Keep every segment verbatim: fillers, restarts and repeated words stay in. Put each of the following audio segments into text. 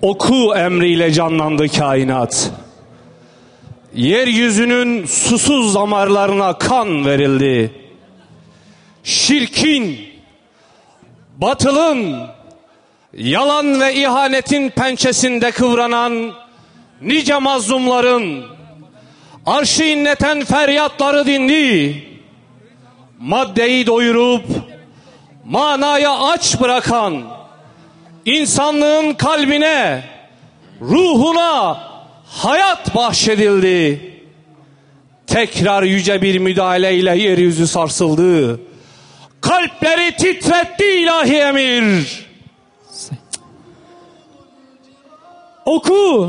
Oku emriyle canlandı kainat. Yeryüzünün susuz damarlarına kan verildi. Şirkin, batılın, yalan ve ihanetin pençesinde kıvranan nice mazlumların arşı inleten feryatları dinli. Maddeyi doyurup manaya aç bırakan, insanlığın kalbine, ruhuna hayat bahşedildi. Tekrar yüce bir müdahaleyle yeryüzü sarsıldı. Kalpleri titretti ilahi emir. Oku,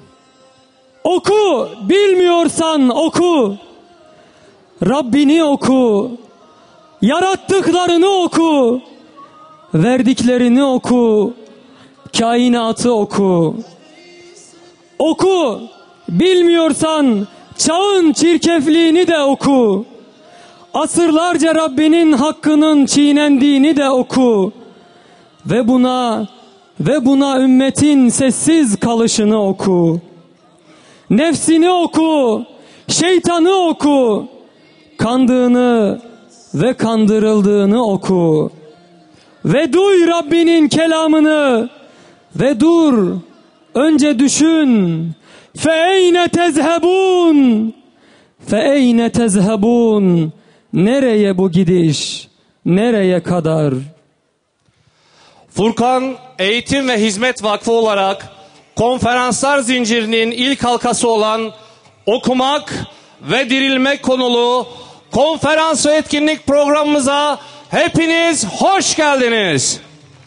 oku, bilmiyorsan oku. Rabbini oku, yarattıklarını oku, verdiklerini oku, kainatı oku. Oku, bilmiyorsan çağın çirkefliğini de oku. Asırlarca Rabbinin hakkının çiğnendiğini de oku. Ve buna ve buna ümmetin sessiz kalışını oku. Nefsini oku, şeytanı oku. Kandığını ve kandırıldığını oku. Ve duy Rabbinin kelamını. Ve dur, önce düşün. Fe eyne tezhebun? Fe eyne tezhebun? Nereye bu gidiş? Nereye kadar? Furkan Eğitim ve Hizmet Vakfı olarak konferanslar zincirinin ilk halkası olan okumak ve dirilmek konulu konferans ve etkinlik programımıza hepiniz hoş geldiniz.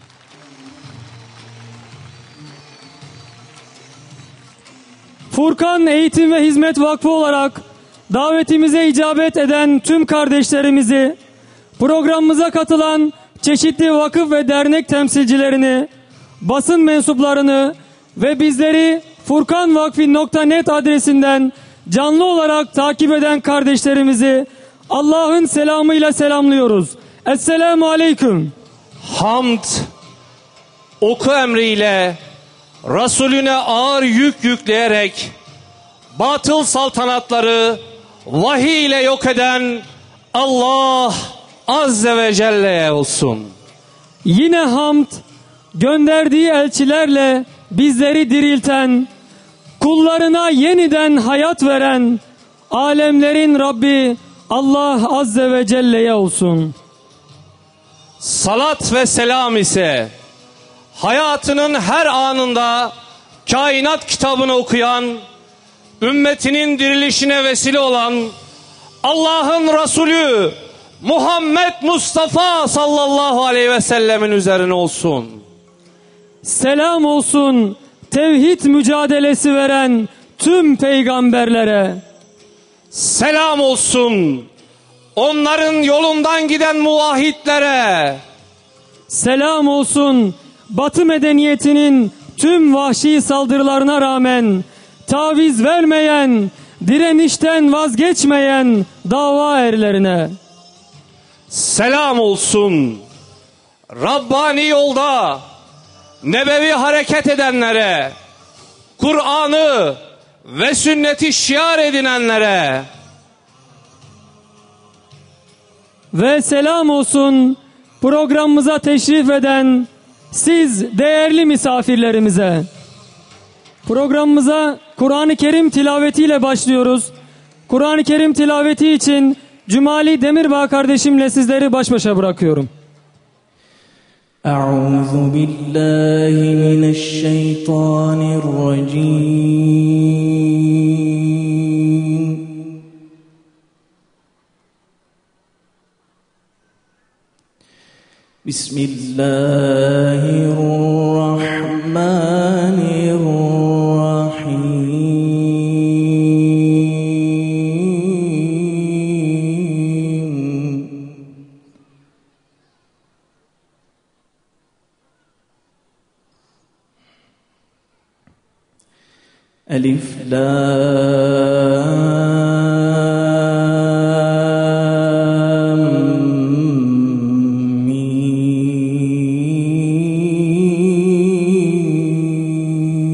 Furkan Eğitim ve Hizmet Vakfı olarak davetimize icabet eden tüm kardeşlerimizi, programımıza katılan çeşitli vakıf ve dernek temsilcilerini, basın mensuplarını ve bizleri furkanvakfi nokta net adresinden canlı olarak takip eden kardeşlerimizi Allah'ın selamıyla selamlıyoruz. Esselamu Aleyküm. Hamd, oku emriyle Resulüne ağır yük yükleyerek batıl saltanatları vahiy ile yok eden Allah Azze ve Celle'ye olsun. Yine hamd, gönderdiği elçilerle bizleri dirilten, kullarına yeniden hayat veren alemlerin Rabbi Allah Azze ve Celle'ye olsun. Salat ve selam ise hayatının her anında kainat kitabını okuyan, ümmetinin dirilişine vesile olan Allah'ın Resulü Muhammed Mustafa sallallahu aleyhi ve sellemin üzerine olsun. Selam olsun tevhid mücadelesi veren tüm peygamberlere. Selam olsun onların yolundan giden muvahhidlere. Selam olsun Batı medeniyetinin tüm vahşi saldırılarına rağmen taviz vermeyen, direnişten vazgeçmeyen dava erlerine. Selam olsun Rabbani yolda nebevi hareket edenlere, Kur'an'ı ve sünneti şiar edinenlere. Ve selam olsun programımıza teşrif eden siz değerli misafirlerimize. Programımıza Kur'an-ı Kerim tilavetiyle başlıyoruz. Kur'an-ı Kerim tilaveti için Cumali Demirbağ kardeşimle sizleri baş başa bırakıyorum. Euzu billahi mineşşeytanirracim. Bismillahirrahmanirrahim. Elif Lam Mim.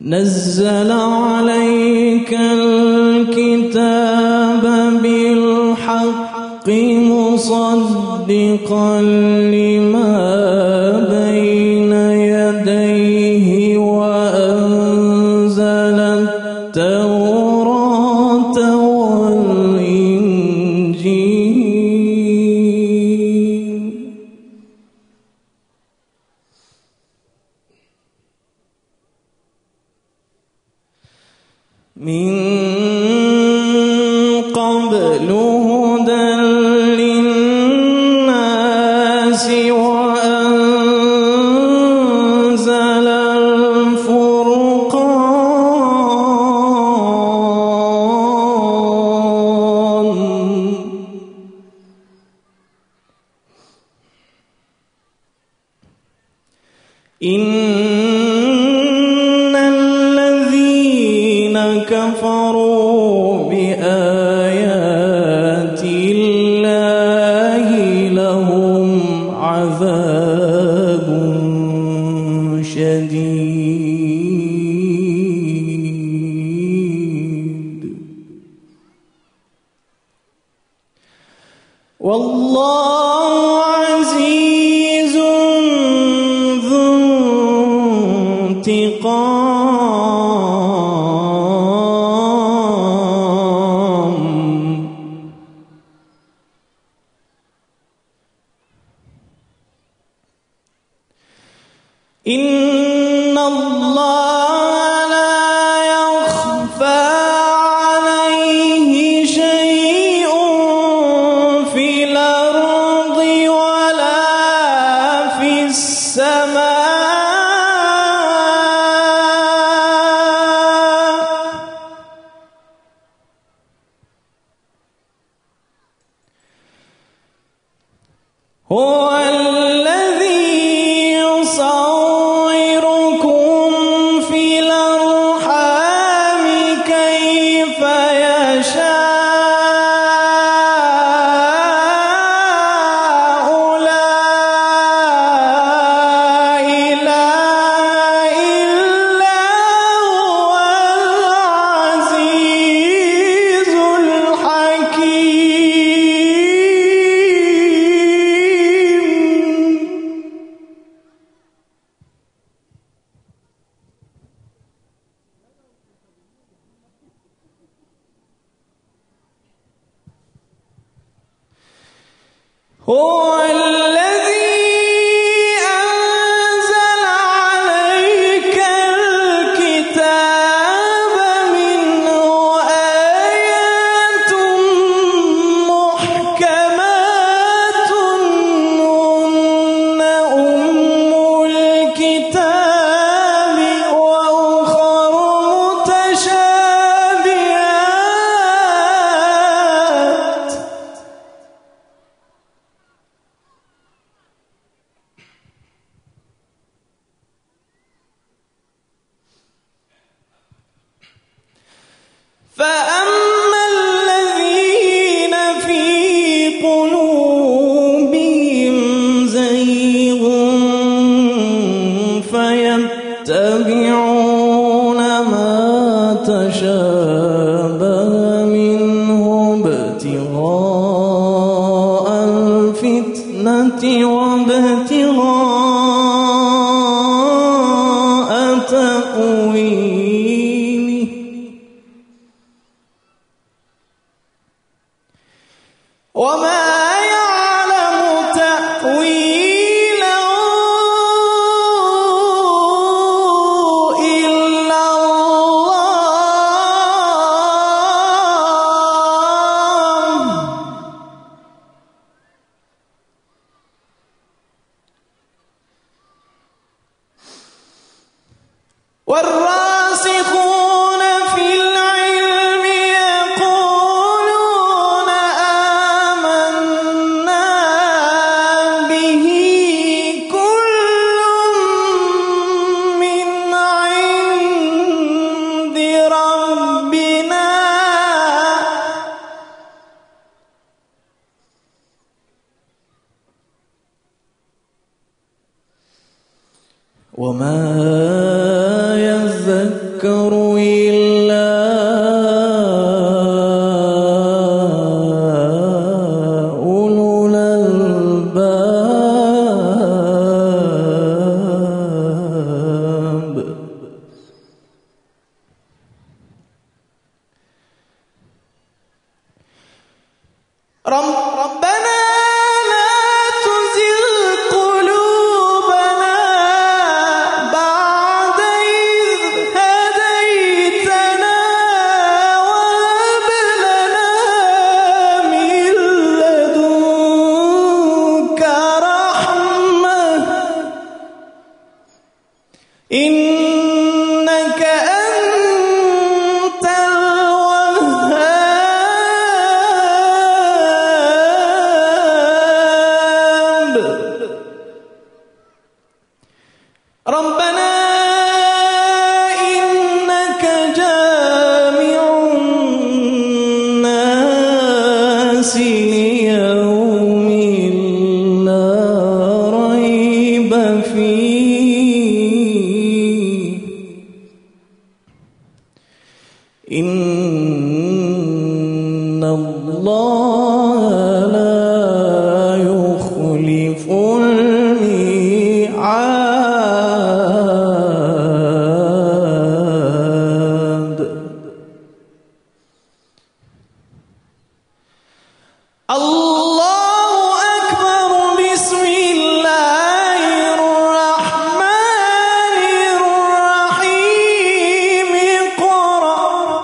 نزل عليك الكتاب بالحق مصدقا لما بين يديه وأنزل التوراة والإنجيل من قبل هدى للناس وأنزل الفرقان إن كفروا بآيات الله لهم عذاب شديد والله عزيز ذو انتقام إن الله لا يخفى عليه شيء في الأرض ولا في السماء هو الذي يصوركم في الأرحام كيف يشاء لا إله إلا هو العزيز الحكيم هو الذي أنزل عليك الكتاب منه آيات محكمات هن أم الكتاب وأخر متشابهات فأما الذين في قلوبهم زيغ فيتبعون ما تشابه منه ابتغاء الفتنة وابتغاء تأويله وما يعلم تأويله إلا الله والراسخون في العلم يقولون آمنا به كل من عند ربنا وما يذكر يتذكر إلا أولو الألباب. ربنا لا تزغ قلوبنا بعد إذ هديتنا وهب لنا من لدنك رحمة إنك أنت الوهاب. ربنا إنك جامع الناس ليوم لا ريب فيه إن الله لا يخلف الميعاد. الله أكبر. بسم الله الرحمن الرحيم. اقرأ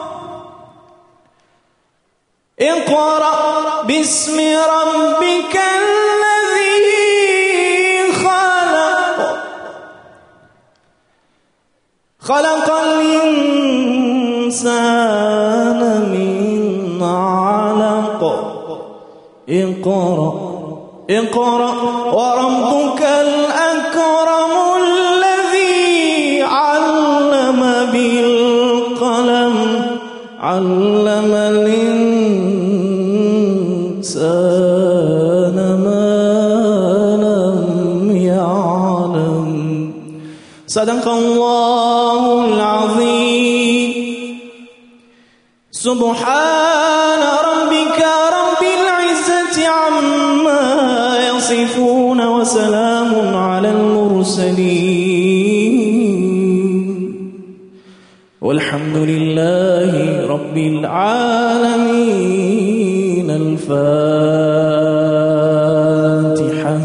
اقرأ باسم ربك الذي خلق خلق الإنسان من علق. اقرأ اقرأ وربك الأكرم الذي علم بالقلم علم الإنسان ما لم يعلم. صدق الله العظيم. سبحان ربك رب العزة عما يصفون وسلام على المرسلين والحمد لله رب العالمين. الفاتحة.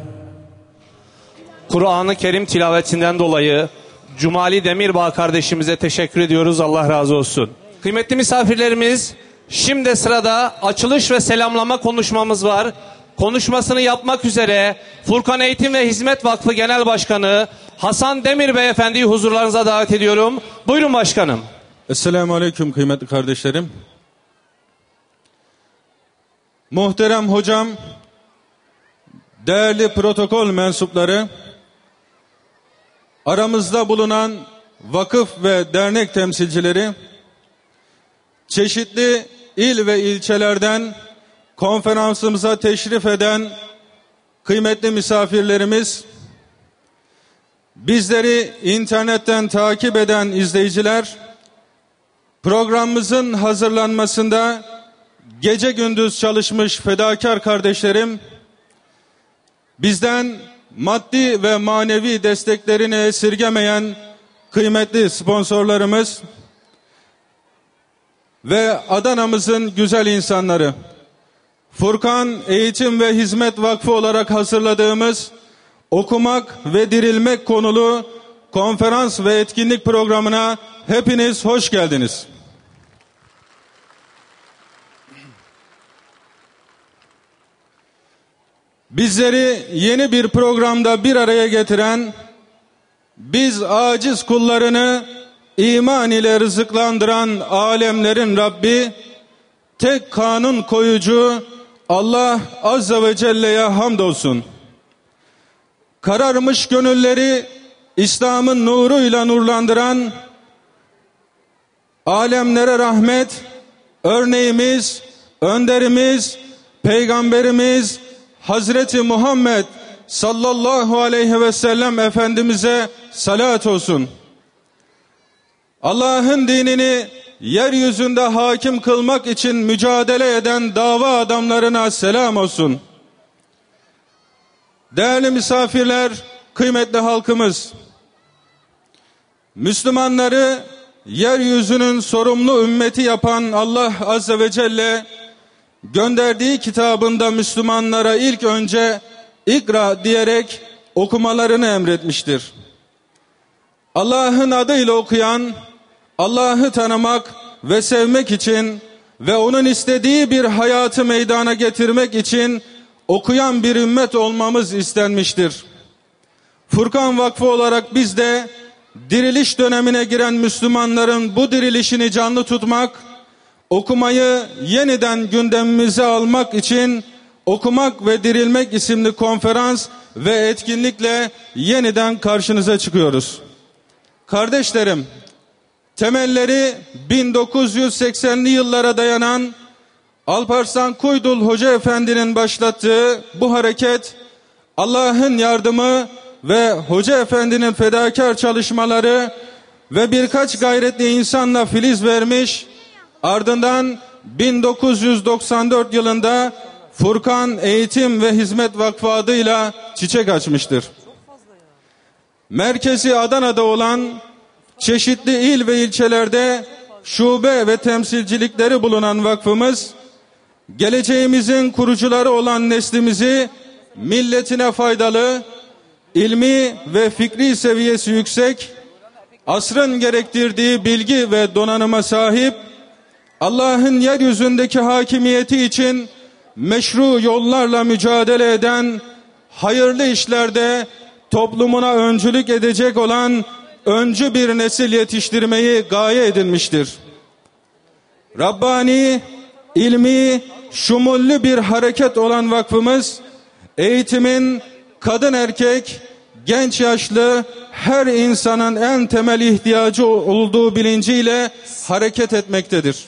Kur'an-ı Kerim tilavetinden dolayı Cumali Demirbağ kardeşimize teşekkür ediyoruz. Allah razı olsun. Kıymetli misafirlerimiz, şimdi sırada açılış ve selamlama konuşmamız var. Konuşmasını yapmak üzere Furkan Eğitim ve Hizmet Vakfı Genel Başkanı Hasan Demir Beyefendi'yi huzurlarınıza davet ediyorum. Buyurun başkanım. Esselamu Aleyküm kıymetli kardeşlerim. Muhterem hocam, değerli protokol mensupları, aramızda bulunan vakıf ve dernek temsilcileri, çeşitli il ve ilçelerden konferansımıza teşrif eden kıymetli misafirlerimiz, bizleri internetten takip eden izleyiciler, programımızın hazırlanmasında gece gündüz çalışmış fedakar kardeşlerim, bizden maddi ve manevi desteklerini esirgemeyen kıymetli sponsorlarımız ve Adana'mızın güzel insanları, Furkan Eğitim ve Hizmet Vakfı olarak hazırladığımız Okumak ve Dirilmek konulu konferans ve etkinlik programına hepiniz hoş geldiniz. Bizleri yeni bir programda bir araya getiren, biz aciz kullarını iman ile rızıklandıran alemlerin Rabbi, tek kanun koyucu Allah Azze ve Celle'ye hamdolsun. Kararmış gönülleri İslam'ın nuruyla nurlandıran, alemlere rahmet, örneğimiz, önderimiz, peygamberimiz Hazreti Muhammed sallallahu aleyhi ve sellem Efendimiz'e salat olsun. Allah'ın dinini yeryüzünde hakim kılmak için mücadele eden dava adamlarına selam olsun. Değerli misafirler, kıymetli halkımız, Müslümanları yeryüzünün sorumlu ümmeti yapan Allah Azze ve Celle, gönderdiği kitabında Müslümanlara ilk önce ikra diyerek okumalarını emretmiştir. Allah'ın adıyla okuyan, Allah'ı tanımak ve sevmek için ve onun istediği bir hayatı meydana getirmek için okuyan bir ümmet olmamız istenmiştir. Furkan Vakfı olarak biz de diriliş dönemine giren Müslümanların bu dirilişini canlı tutmak, okumayı yeniden gündemimize almak için Okumak ve Dirilmek isimli konferans ve etkinlikle yeniden karşınıza çıkıyoruz. Kardeşlerim, temelleri bin dokuz yüz seksenli yıllara dayanan Alparslan Kuydul Hoca Efendi'nin başlattığı bu hareket, Allah'ın yardımı ve Hoca Efendi'nin fedakar çalışmaları ve birkaç gayretli insanla filiz vermiş, ardından bin dokuz yüz doksan dört yılında Furkan Eğitim ve Hizmet Vakfı adıyla çiçek açmıştır. Merkezi Adana'da olan çeşitli il ve ilçelerde şube ve temsilcilikleri bulunan vakfımız, geleceğimizin kurucuları olan neslimizi milletine faydalı, ilmi ve fikri seviyesi yüksek, asrın gerektirdiği bilgi ve donanıma sahip, Allah'ın yeryüzündeki hakimiyeti için meşru yollarla mücadele eden, hayırlı işlerde toplumuna öncülük edecek olan öncü bir nesil yetiştirmeyi gaye edinmiştir. Rabbani, ilmi, şumullü bir hareket olan vakfımız, eğitimin kadın erkek, genç yaşlı her insanın en temel ihtiyacı olduğu bilinciyle hareket etmektedir.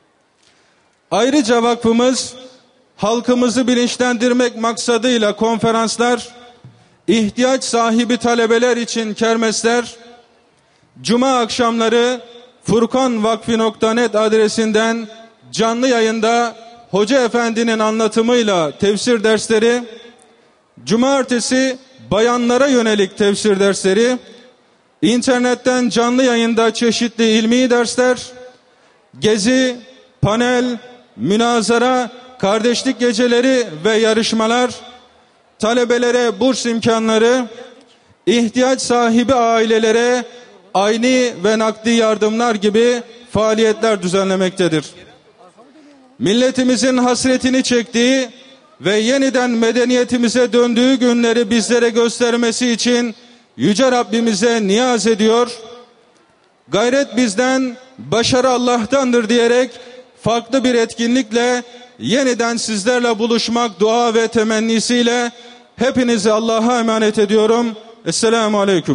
Ayrıca vakfımız, halkımızı bilinçlendirmek maksadıyla konferanslar, ihtiyaç sahibi talebeler için kermesler, cuma akşamları furkanvakfi nokta net adresinden canlı yayında Hoca Efendi'nin anlatımıyla tefsir dersleri, cumartesi bayanlara yönelik tefsir dersleri, internetten canlı yayında çeşitli ilmi dersler, gezi, panel, münazara, kardeşlik geceleri ve yarışmalar, talebelere burs imkanları, ihtiyaç sahibi ailelere ayni ve nakdi yardımlar gibi faaliyetler düzenlemektedir. Milletimizin hasretini çektiği ve yeniden medeniyetimize döndüğü günleri bizlere göstermesi için Yüce Rabbimize niyaz ediyor. Gayret bizden, başarı Allah'tandır diyerek farklı bir etkinlikle yeniden sizlerle buluşmak dua ve temennisiyle hepinizi Allah'a emanet ediyorum. Esselamu Aleyküm.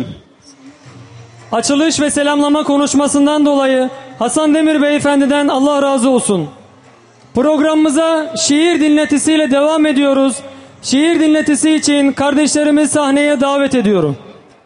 Açılış ve selamlama konuşmasından dolayı Hasan Demir Beyefendi'den Allah razı olsun. Programımıza şiir dinletisiyle devam ediyoruz. Şiir dinletisi için kardeşlerimi sahneye davet ediyorum.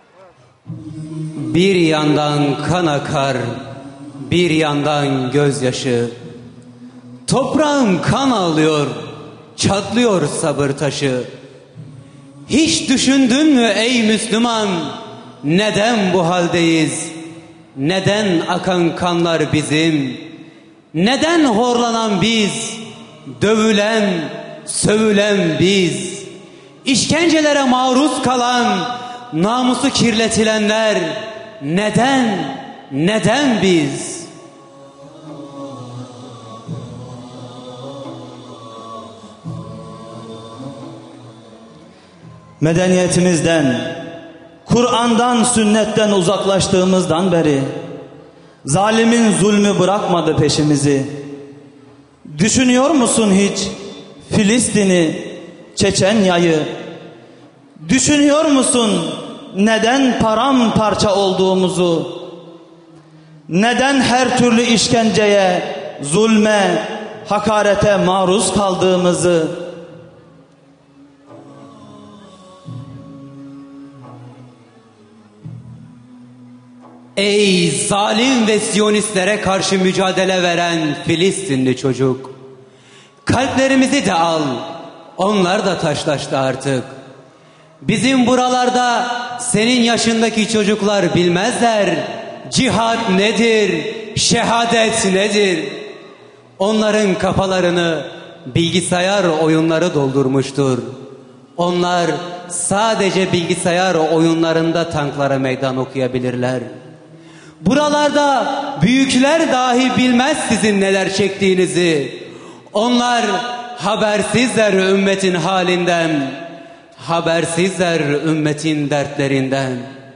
Bir yandan kan akar, bir yandan gözyaşı. Toprağım kan ağlıyor, çatlıyor sabır taşı. Hiç düşündün mü ey Müslüman, neden bu haldeyiz? Neden akan kanlar bizim? Neden horlanan biz? Dövülen, sövülen biz? İşkencelere maruz kalan, namusu kirletilenler neden, neden biz? Medeniyetimizden, Kur'an'dan, sünnetten uzaklaştığımızdan beri zalimin zulmü bırakmadı peşimizi. Düşünüyor musun hiç Filistin'i, Çeçenya'yı? Düşünüyor musun neden paramparça olduğumuzu? Neden her türlü işkenceye, zulme, hakarete maruz kaldığımızı? Ey zalim ve Siyonistlere karşı mücadele veren Filistinli çocuk! Kalplerimizi de al, onlar da taşlaştı artık. Bizim buralarda senin yaşındaki çocuklar bilmezler cihat nedir, şehadet nedir. Onların kafalarını bilgisayar oyunları doldurmuştur. Onlar sadece bilgisayar oyunlarında tanklara meydan okuyabilirler. Buralarda büyükler dahi bilmez sizin neler çektiğinizi. Onlar habersizler ümmetin halinden, habersizler ümmetin dertlerinden.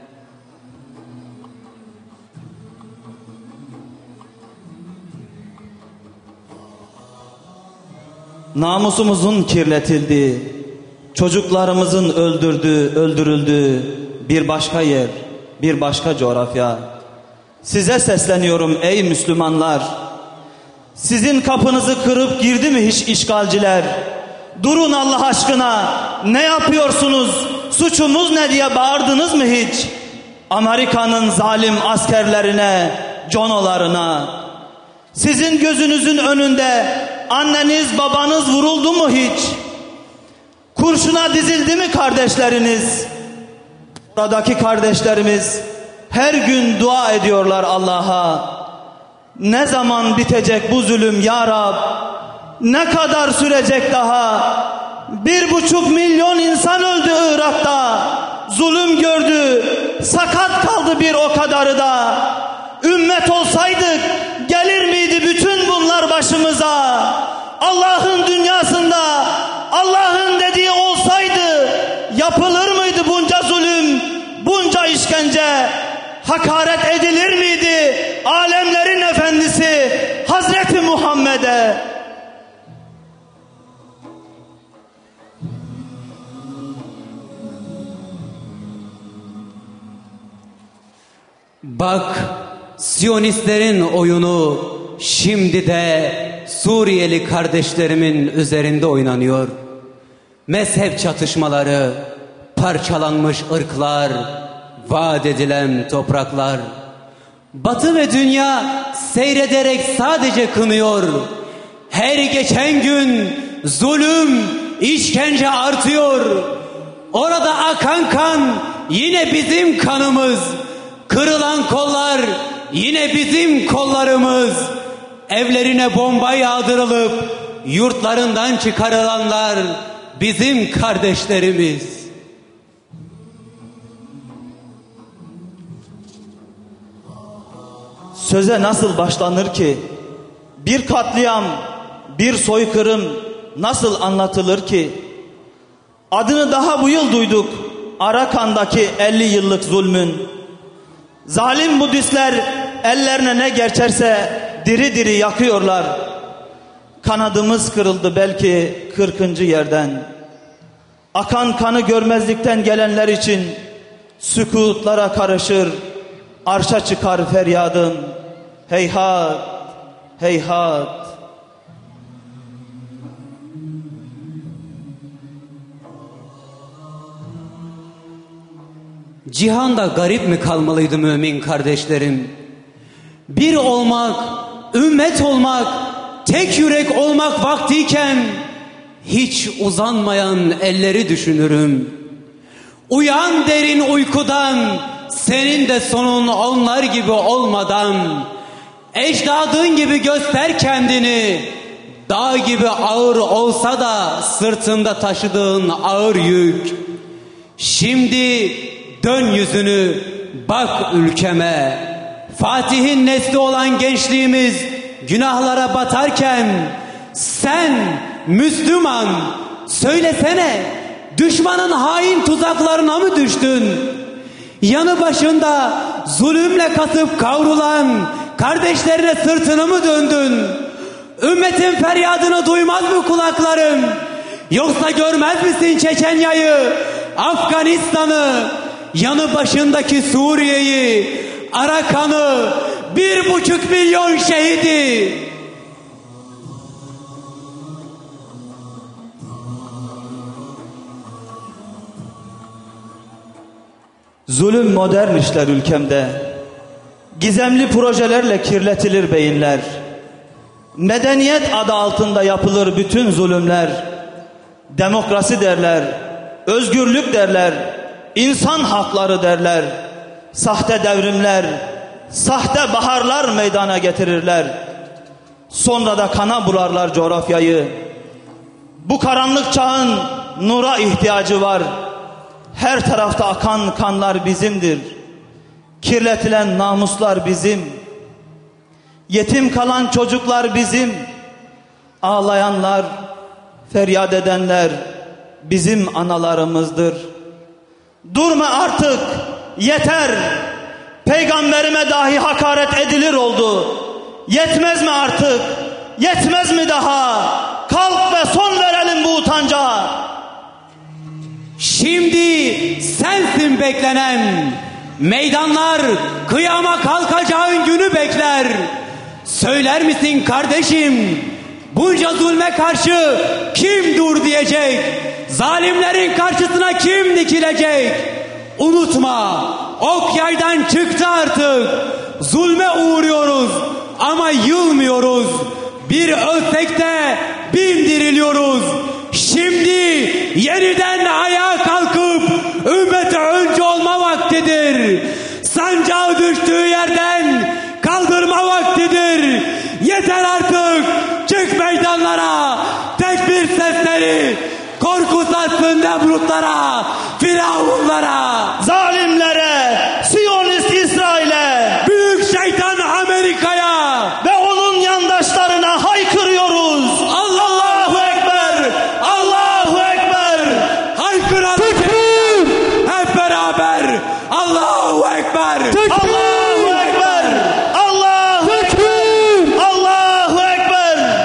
Namusumuzun kirletildiği, çocuklarımızın öldürdüğü, öldürüldüğü bir başka yer, bir başka coğrafya. Size sesleniyorum ey Müslümanlar. Sizin kapınızı kırıp girdi mi hiç işgalciler? Durun Allah aşkına, ne yapıyorsunuz? Suçumuz ne diye bağırdınız mı hiç? Amerika'nın zalim askerlerine, conolarına. Sizin gözünüzün önünde anneniz babanız vuruldu mu hiç? Kurşuna dizildi mi kardeşleriniz? Buradaki kardeşlerimiz her gün dua ediyorlar Allah'a. Ne zaman bitecek bu zulüm ya Rab? Ne kadar sürecek daha? Bir buçuk milyon insan öldü Irak'ta. Zulüm gördü. Sakat kaldı bir o kadarı da. Ümmet olsaydık gelir miydi bütün bunlar başımıza? Allah'ın dünyasında Allah'ın dediği olsaydı yapılır mıydı bunca zulüm, bunca işkence? Hakaret edilir miydi alemlerin efendisi Hazreti Muhammed'e? Bak, Siyonistlerin oyunu şimdi de Suriyeli kardeşlerimin üzerinde oynanıyor. Mezhep çatışmaları, parçalanmış ırklar, vaat edilen topraklar. Batı ve dünya seyrederek sadece kınıyor. Her geçen gün zulüm, işkence artıyor. Orada akan kan yine bizim kanımız. Kırılan kollar yine bizim kollarımız. Evlerine bomba yağdırılıp yurtlarından çıkarılanlar bizim kardeşlerimiz. Söze nasıl başlanır ki? Bir katliam, bir soykırım nasıl anlatılır ki? Adını daha bu yıl duyduk. Arakan'daki elli yıllık zulmün. Zalim Budistler ellerine ne geçerse diri diri yakıyorlar. Kanadımız kırıldı belki kırkıncı yerden. Akan kanı görmezlikten gelenler için sükutlara karışır, arşa çıkar feryadım. Heyhat, heyhat. Cihanda garip mi kalmalıydı mümin kardeşlerim? Bir olmak, ümmet olmak, tek yürek olmak vaktiyken hiç uzanmayan elleri düşünürüm. Uyan derin uykudan, senin de sonun onlar gibi olmadan. Ecdadın gibi göster kendini. Dağ gibi ağır olsa da sırtında taşıdığın ağır yük. Şimdi dön yüzünü, bak ülkeme. Fatih'in nesli olan gençliğimiz günahlara batarken sen Müslüman söylesene, düşmanın hain tuzaklarına mı düştün? Yanı başında zulümle kasıp kavrulan kardeşlerine sırtını mı döndün? Ümmetin feryadını duymaz mı kulakların? Yoksa görmez misin Çeçenya'yı, Afganistan'ı, yanı başındaki Suriye'yi, Arakan'ı, bir buçuk milyon şehidi? Zulüm modern işler ülkemde. Gizemli projelerle kirletilir beyinler. Medeniyet adı altında yapılır bütün zulümler. Demokrasi derler, özgürlük derler, insan hakları derler. Sahte devrimler, sahte baharlar meydana getirirler. Sonra da kana bularlar coğrafyayı. Bu karanlık çağın nura ihtiyacı var. Her tarafta akan kanlar bizimdir. Kirletilen namuslar bizim. Yetim kalan çocuklar bizim. Ağlayanlar, feryat edenler bizim analarımızdır. Durma artık, yeter. Peygamberime dahi hakaret edilir oldu. Yetmez mi artık? Yetmez mi daha? Kalk ve son verelim bu utanca. Şimdi sensin beklenen. Meydanlar kıyama kalkacağın günü bekler. Söyler misin kardeşim? Bunca zulme karşı kim dur diyecek? Zalimlerin karşısına kim dikilecek? Unutma, ok yaydan çıktı artık. Zulme uğruyoruz ama yılmıyoruz. Bir ölsek de bin diriliyoruz. Şimdi yeniden ayağa kalkıp ümmete öncü olma vaktidir. Sancağı düştüğü yerden kaldırma vaktidir. Yeter artık, çık meydanlara. Tekbir sesleri korku sarsın Nemrutlara, Firavunlara, Zalimlere, Siyonist İsrail'e, büyük şeytan Amerika'ya ve onun yandaşlarına haykırıyoruz. Allahu Ekber! Allahu Ekber! haykıralım hep beraber. Allahu Ekber! Allahu Ekber! Allahu Ekber! Allahu Ekber!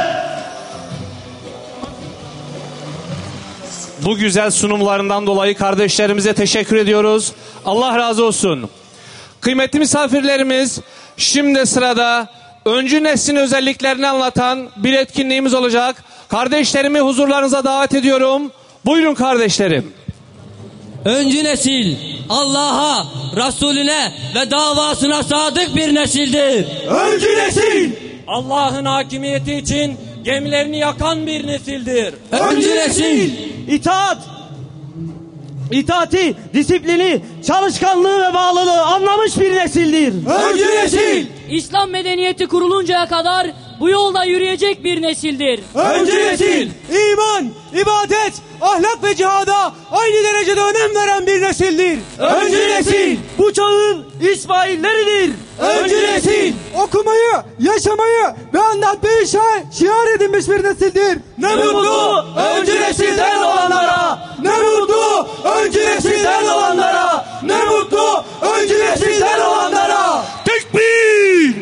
Bu güzel sunumlarından dolayı kardeşlerimize teşekkür ediyoruz. Allah razı olsun. Kıymetli misafirlerimiz, şimdi sırada öncü neslin özelliklerini anlatan bir etkinliğimiz olacak. Kardeşlerimi huzurlarınıza davet ediyorum. Buyurun kardeşlerim. Öncü nesil Allah'a, Resulüne ve davasına sadık bir nesildir. Öncü nesil Allah'ın hakimiyeti için gemilerini yakan bir nesildir. Öncü nesil İtaat, itaati, disiplini, çalışkanlığı ve bağlılığı anlamış bir nesildir. Öncü nesil İslam medeniyeti kuruluncaya kadar bu yolda yürüyecek bir nesildir. Öncü nesil İman, ibadet, ahlak ve cihada aynı derecede önem veren bir nesildir. Öncü nesil Bu çağın İsmailleridir. Öncü nesil Okumayı, yaşamayı ve anlatmayı şi- şiar edinmiş bir nesildir. Ne mutlu öncü nesilden olanlara. Ne mutlu öncü nesilden olanlara. Ne mutlu öncü nesilden olanlara. Tekbir!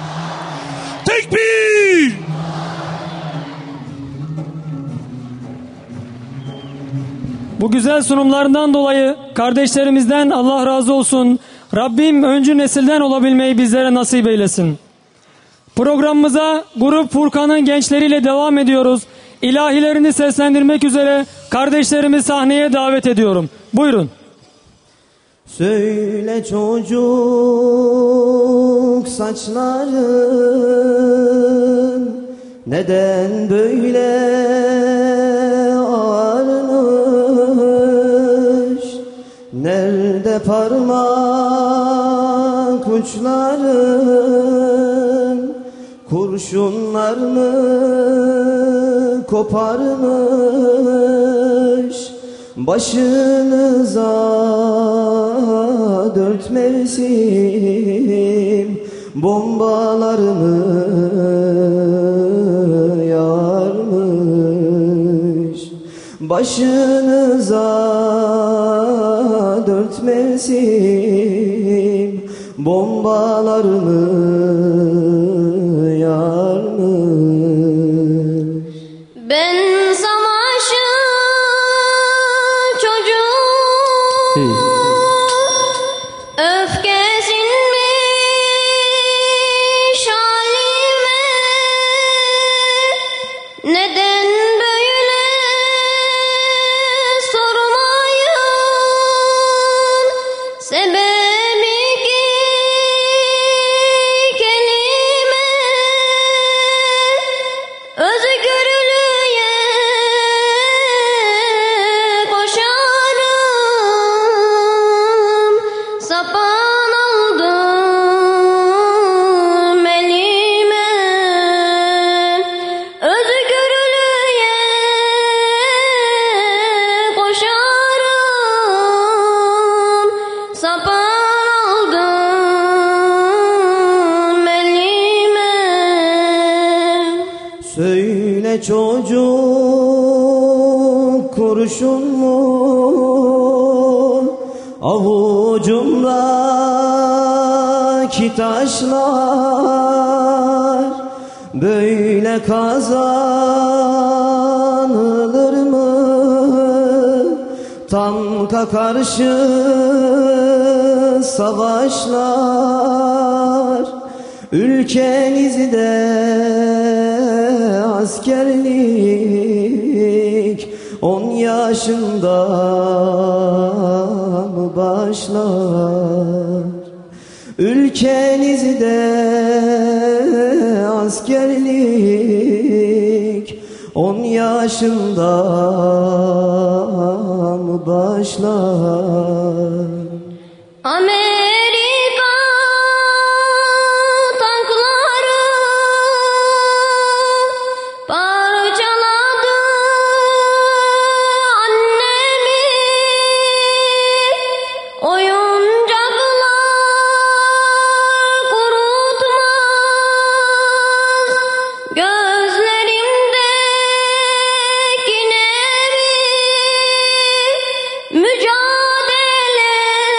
Tekbir! Bu güzel sunumlarından dolayı kardeşlerimizden Allah razı olsun. Rabbim öncü nesilden olabilmeyi bizlere nasip eylesin. Programımıza Grup Furkan'ın gençleriyle devam ediyoruz. İlahilerini seslendirmek üzere kardeşlerimi sahneye davet ediyorum. Buyurun. Söyle çocuk saçların neden böyle ağarmış? Nerede parmak uçların? Kurşunlar mı koparmış? Başınıza dört mevsim bombalar mı yarmış? Başınıza dört mevsim bombalar mı yarmış? Ben savaşın çocuğu, öfkesinmiş halime, neden böyle sormayın, sebebi çocuk kurşun mu avucumdaki taşlar, böyle kazanılır mı tanka karşı savaşlar? Ülkenizde askerlik on yaşında mı başlar? Ülkenizde askerlik on yaşında mı başlar? Amerika tankları parçaladı annemi, oyuncaklar kurutmaz gözlerimdeki nemi. Mücadele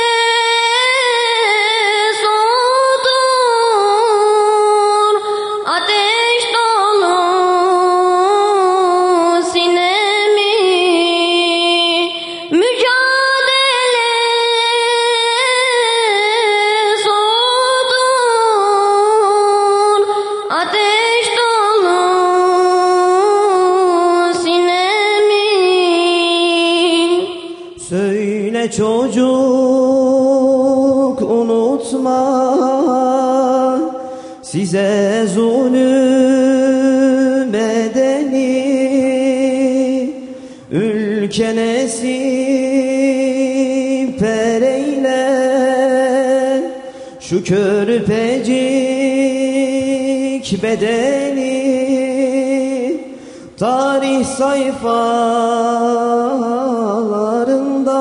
soğutur, ateş dolu sinemi. Mücadele soğutur, ateş dolu sinemi. Söyle çocuk unutma, size zulüm edeni, ülkene siper eyle şu körpecik bedeni. Tarih sayfalarında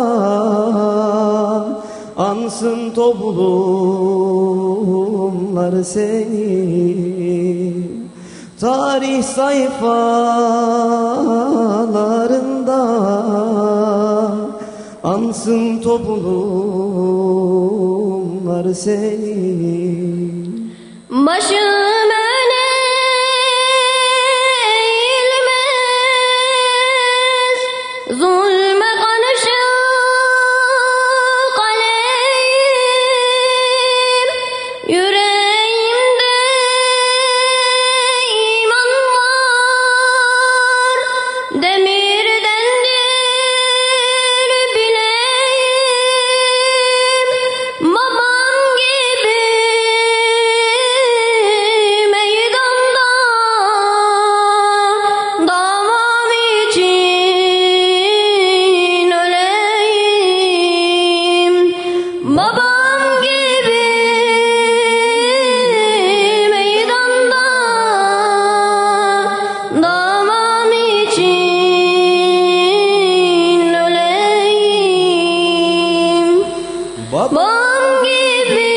ansın toplumlar seni. Tarih sayfalarında ansın toplumlar seni. Başım öne eğilmez, zulme karşı kaleyim. Yüreğimde iman var, demirdendir bileğim. Babam gibi meydanda davam için öleyim. Babam gibi meydanda davam için öleyim. Babam gibi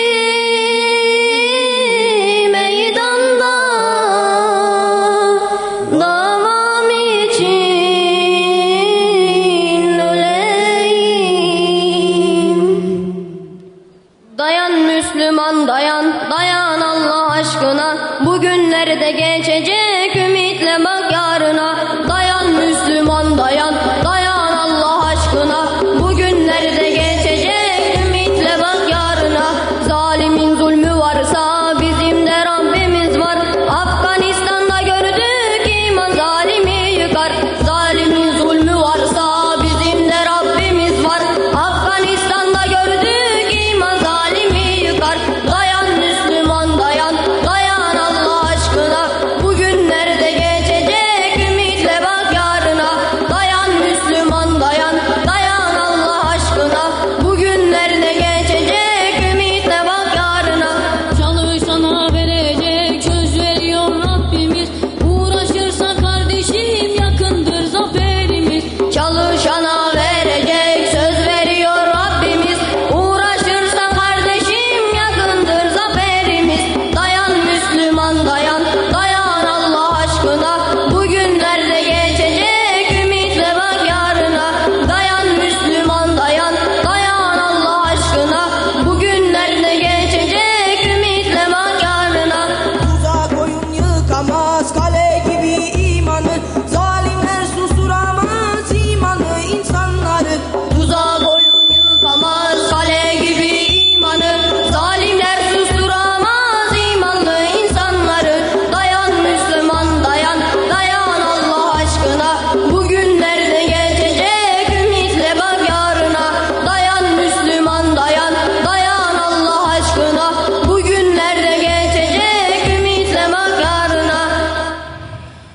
meydanda davam için öleyim. Dayan Müslüman dayan, dayan Allah aşkına. Bugünlerde geçecek ümitle bak yarına. Dayan Müslüman dayan, dayan Allah aşkına. Bugünlerde geçecek ümitle bak yarına. Zalimin zulmü varsa bizim de Rabbimiz var. Afganistan'da gördük iman zalimi yıkar. Zalimin zulmü varsa bizim de Rabbimiz var. Afganistan'da gördük iman zalimi yıkar. Dayan Müslüman dayan, dayan Allah aşkına. Bugün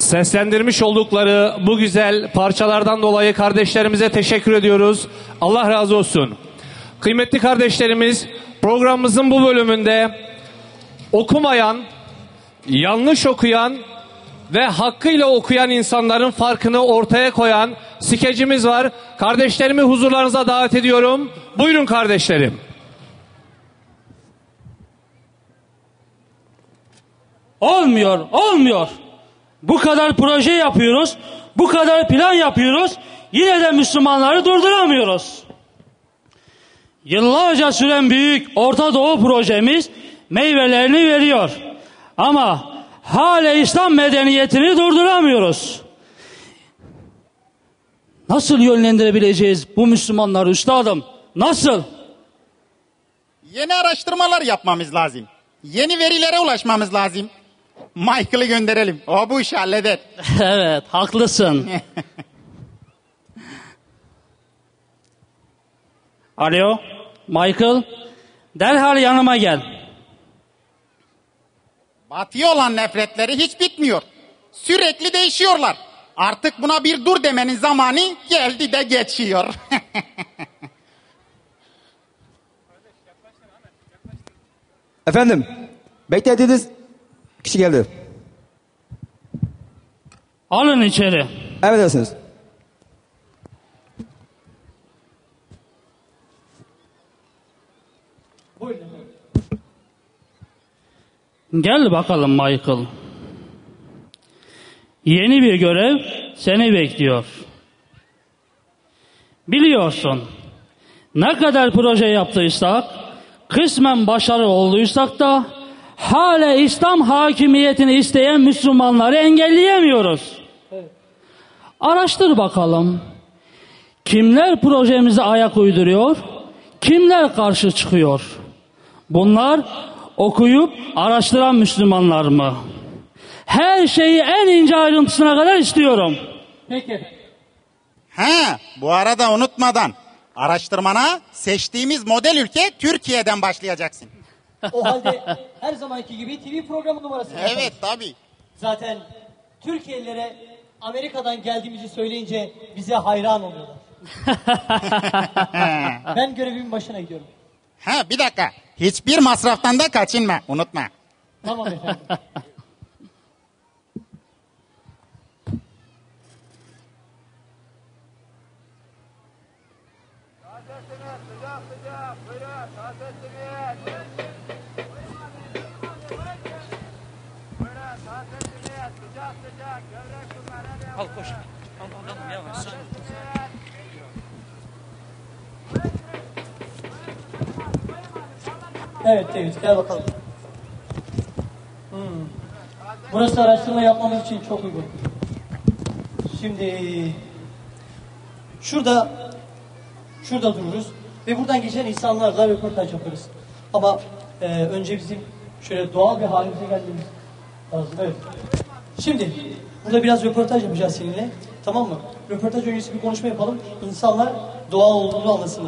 Seslendirmiş oldukları bu güzel parçalardan dolayı kardeşlerimize teşekkür ediyoruz. Allah razı olsun. Kıymetli kardeşlerimiz, programımızın bu bölümünde okumayan, yanlış okuyan ve hakkıyla okuyan insanların farkını ortaya koyan skecimiz var. Kardeşlerimi huzurlarınıza davet ediyorum. Buyurun kardeşlerim. Olmuyor, olmuyor. Bu kadar proje yapıyoruz, bu kadar plan yapıyoruz, yine de Müslümanları durduramıyoruz. Yıllarca süren büyük Orta Doğu projemiz meyvelerini veriyor. Ama hala İslam medeniyetini durduramıyoruz. Nasıl yönlendirebileceğiz bu Müslümanları üstadım? Nasıl? Yeni araştırmalar yapmamız lazım. Yeni verilere ulaşmamız lazım. Michael'ı gönderelim. O bu işi halleder. Evet, haklısın. Alo, Michael. Derhal yanıma gel. Batıya olan nefretleri hiç bitmiyor. Sürekli değişiyorlar. Artık buna bir dur demenin zamanı geldi de geçiyor. Efendim, beklediğiniz kişi geldi. Alın içeri. Emredersiniz. Gel bakalım Michael. Yeni bir görev seni bekliyor. Biliyorsun, ne kadar proje yaptıysak, kısmen başarılı olduysak da hala İslam hakimiyetini isteyen Müslümanları engelleyemiyoruz. Evet. Araştır bakalım. Kimler projemize ayak uyduruyor, kimler karşı çıkıyor? Bunlar okuyup araştıran Müslümanlar mı? Her şeyi en ince ayrıntısına kadar istiyorum. Peki. Ha, bu arada unutmadan araştırmana seçtiğimiz model ülke Türkiye'den başlayacaksın. O halde her zamanki gibi T V programı numarası. Evet tabii. Zaten Türkiye'lilere Amerika'dan geldiğimizi söyleyince bize hayran oluyorlar. Ben görevimin başına gidiyorum. Ha bir dakika. Hiçbir masraftan da kaçınma. Unutma. Tamam efendim. Al koş. Al bakalım yavaş. Evet David, gel bakalım. Hmm. Burası araştırma yapmamız için çok uygun. Şimdi şurada şurada dururuz ve buradan geçen insanlarla röportaj yaparız. Ama e, önce bizim şöyle doğal bir halimize gelmemiz lazım. Evet. Şimdi burada biraz röportaj yapacağız seninle. Tamam mı? Röportaj öncesi bir konuşma yapalım. İnsanlar doğal olduğunu anlasınlar.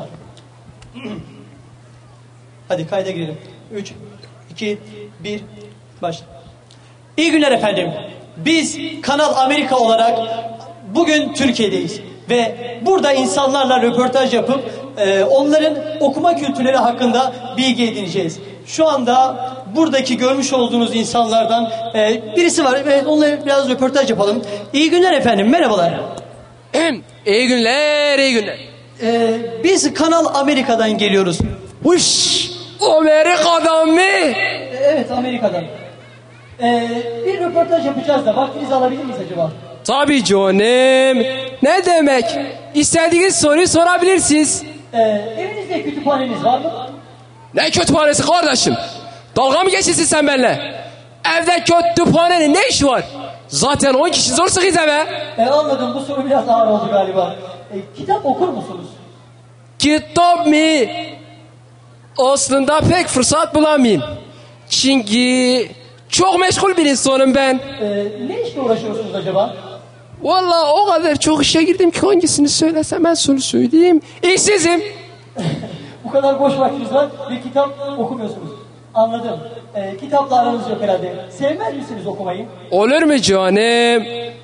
Hadi kayda girelim. Üç, iki, bir, başla. İyi günler efendim. Biz Kanal Amerika olarak bugün Türkiye'deyiz. Ve burada insanlarla röportaj yapıp e, onların okuma kültürleri hakkında bilgi edineceğiz. Şu anda buradaki görmüş olduğunuz insanlardan e, birisi var. Evet, onunla biraz röportaj yapalım. İyi günler efendim, merhabalar. İyi günler, iyi günler. E, biz Kanal Amerika'dan geliyoruz. Uş, Amerika'dan mı? E, evet, Amerika'dan. E, bir röportaj yapacağız da vaktinizi alabilir miyiz acaba? Tabii canım. Ne demek? İstediğiniz soruyu sorabilirsiniz. E, evinizde kütüphaneniz var mı? Ne kütüphanesi kardeşim? Dalga mı geçiyorsun sen benimle? Evde kütüphanenin ne işi var? Zaten on kişi zor sıkıyız eve. E, anladım, bu soru biraz ağır oldu galiba. E, kitap okur musunuz? Kitap mı? Aslında pek fırsat bulamayayım. Çünkü çok meşgul bir insanım ben. E, ne işle uğraşıyorsunuz acaba? Vallahi o kadar çok işe girdim ki hangisini söylesem ben sonra söyleyeyim. İşsizim. Bu kadar boş vaktiniz var ve kitap okumuyorsunuz. Anladım. E, kitapla aranız yok herhalde. Sevmez misiniz okumayı? Olur mu canım?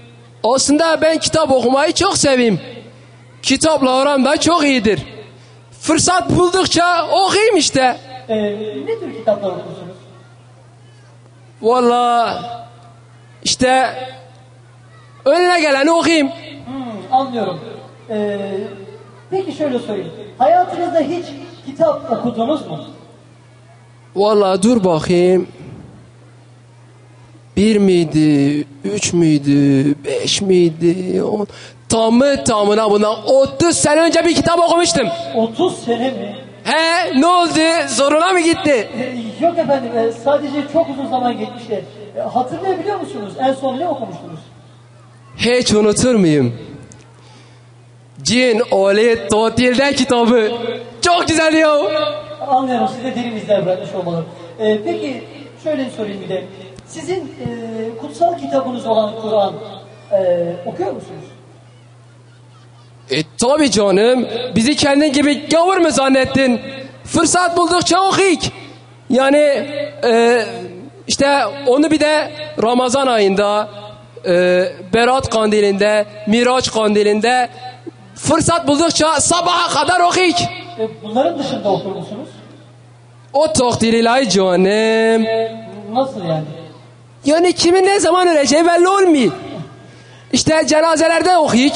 Aslında ben kitap okumayı çok seveyim. Kitapla aram da çok iyidir. Fırsat buldukça okuyayım işte. Ee, ne tür kitaplar okursunuz? Vallahi işte önüne geleni okuyayım. Hmm, anlıyorum. Ee, peki şöyle sorayım. Hayatınızda hiç kitap okudunuz mu? Vallahi dur bakayım. Bir miydi, üç müydü, beş miydi, on... Tamı tamına bundan otuz sene önce bir kitap okumuştum. otuz sene mi? He, ne oldu? Zoruna mı gitti? Ee, yok efendim, e, sadece çok uzun zaman geçmişti. E, hatırlayabiliyor musunuz? En son ne okumuştunuz? Hiç unutur muyum? Cin Oli Totil'de kitabı. Çok güzel ya. Anlıyorum, size derin izler bırakmış olmalı. Ee, peki şöyle sorayım bir de. Sizin e, kutsal kitabınız olan Kur'an e, okuyor musunuz? E tabi canım. Bizi kendin gibi gavur mu zannettin? Fırsat buldukça okuyuk. Yani e, işte onu bir de Ramazan ayında, e, Berat kandilinde, Miraç kandilinde fırsat buldukça sabaha kadar okuyuk. E, bunların dışında okur musunuz? O takdir ilahi canım. Nasıl yani? Yani kimin ne zaman öleceği belli olmuyor. İşte cenazelerde okuyuk.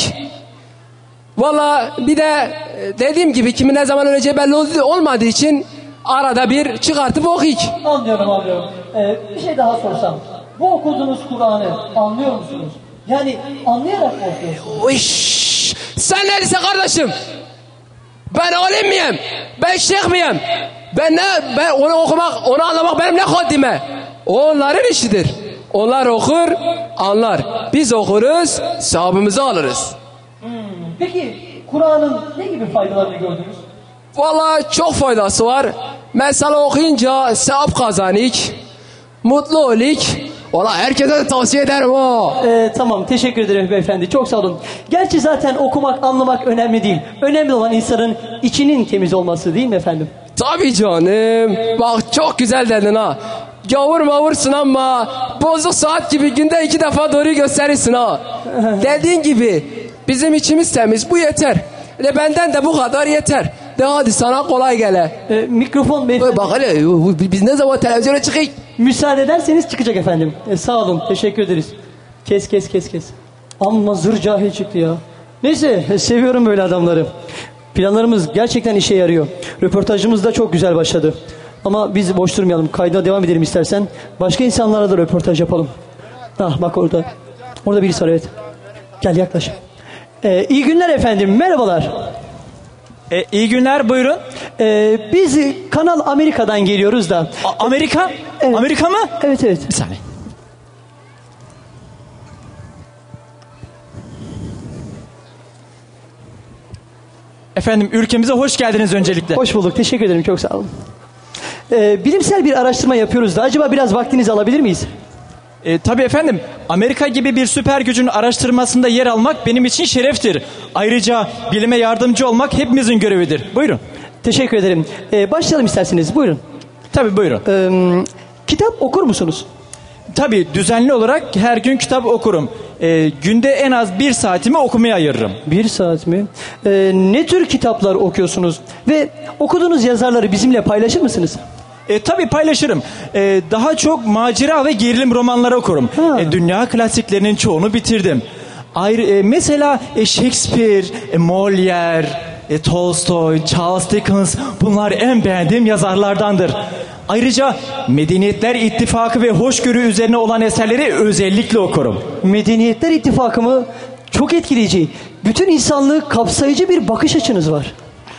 Valla bir de dediğim gibi kimin ne zaman öleceği belli olmadığı için arada bir çıkartıp okuyuk. Anlıyorum anlıyorum. Ee, bir şey daha sorsam. Bu okuduğunuz Kur'an'ı anlıyor musunuz? Yani anlayarak mı okuyorsunuz? Uyş, sen neredesin kardeşim? Ben alim miyim? Ben şeyh miyim? Ben ne? Ben onu okumak, onu anlamak benim ne haddime? O onların işidir. Onlar okur, anlar. Biz okuruz, sahabımızı alırız. Hmm, peki Kur'an'ın ne gibi faydalarını gördünüz? Vallahi çok faydası var. Mesela okuyunca sevap kazanık, mutlu olduk. Valla herkese de tavsiye ederim o. Ee, tamam, teşekkür ederim beyefendi. Çok sağ olun. Gerçi zaten okumak, anlamak önemli değil. Önemli olan insanın içinin temiz olması değil mi efendim? Tabii canım. Bak çok güzel dedin ha. Gavur mavursun ama bozuk saat gibi günde iki defa doğruyu gösterirsin ha. Dediğin gibi bizim içimiz temiz, bu yeter. De benden de bu kadar yeter. De hadi sana kolay gele. Ee, mikrofon beyefendi. Bak hele biz ne zaman televizyona çıkayım? Müsaade ederseniz çıkacak efendim. Ee, sağ olun, teşekkür ederiz. Kes kes kes kes. Amma zır cahil çıktı ya. Neyse, seviyorum böyle adamları. Planlarımız gerçekten işe yarıyor. Röportajımız da çok güzel başladı. Ama biz boş durmayalım. Kayda devam edelim istersen. Başka insanlarla da röportaj yapalım. Ah bak orada. Orada birisi var, evet. Gel yaklaş. Ee, iyi günler efendim. Merhabalar. Ee, iyi günler, buyurun. Ee, biz Kanal Amerika'dan geliyoruz da. A- Amerika? Evet. Amerika mı? Evet evet. Bir saniye. Efendim ülkemize hoş geldiniz öncelikle. Hoş bulduk. Teşekkür ederim. Çok sağ olun. Ee, bilimsel bir araştırma yapıyoruz da acaba biraz vaktinizi alabilir miyiz? E, tabii efendim. Amerika gibi bir süper gücün araştırmasında yer almak benim için şereftir. Ayrıca bilime yardımcı olmak hepimizin görevidir. Buyurun. Teşekkür ederim. Ee, başlayalım isterseniz. Buyurun. Tabii buyurun. Ee, kitap okur musunuz? Tabii düzenli olarak her gün kitap okurum. Ee, günde en az bir saatimi okumaya ayırırım. Bir saat mi? Ee, ne tür kitaplar okuyorsunuz? Ve okuduğunuz yazarları bizimle paylaşır mısınız? E, tabii paylaşırım. E, daha çok macera ve gerilim romanları okurum. E, dünya klasiklerinin çoğunu bitirdim. Ayrı, e, mesela e, Shakespeare, e, Molière, e, Tolstoy, Charles Dickens bunlar en beğendiğim yazarlardandır. Ayrıca Medeniyetler İttifakı ve hoşgörü üzerine olan eserleri özellikle okurum. Medeniyetler İttifakı mı? Çok etkileyici. Bütün insanlığı kapsayıcı bir bakış açınız var.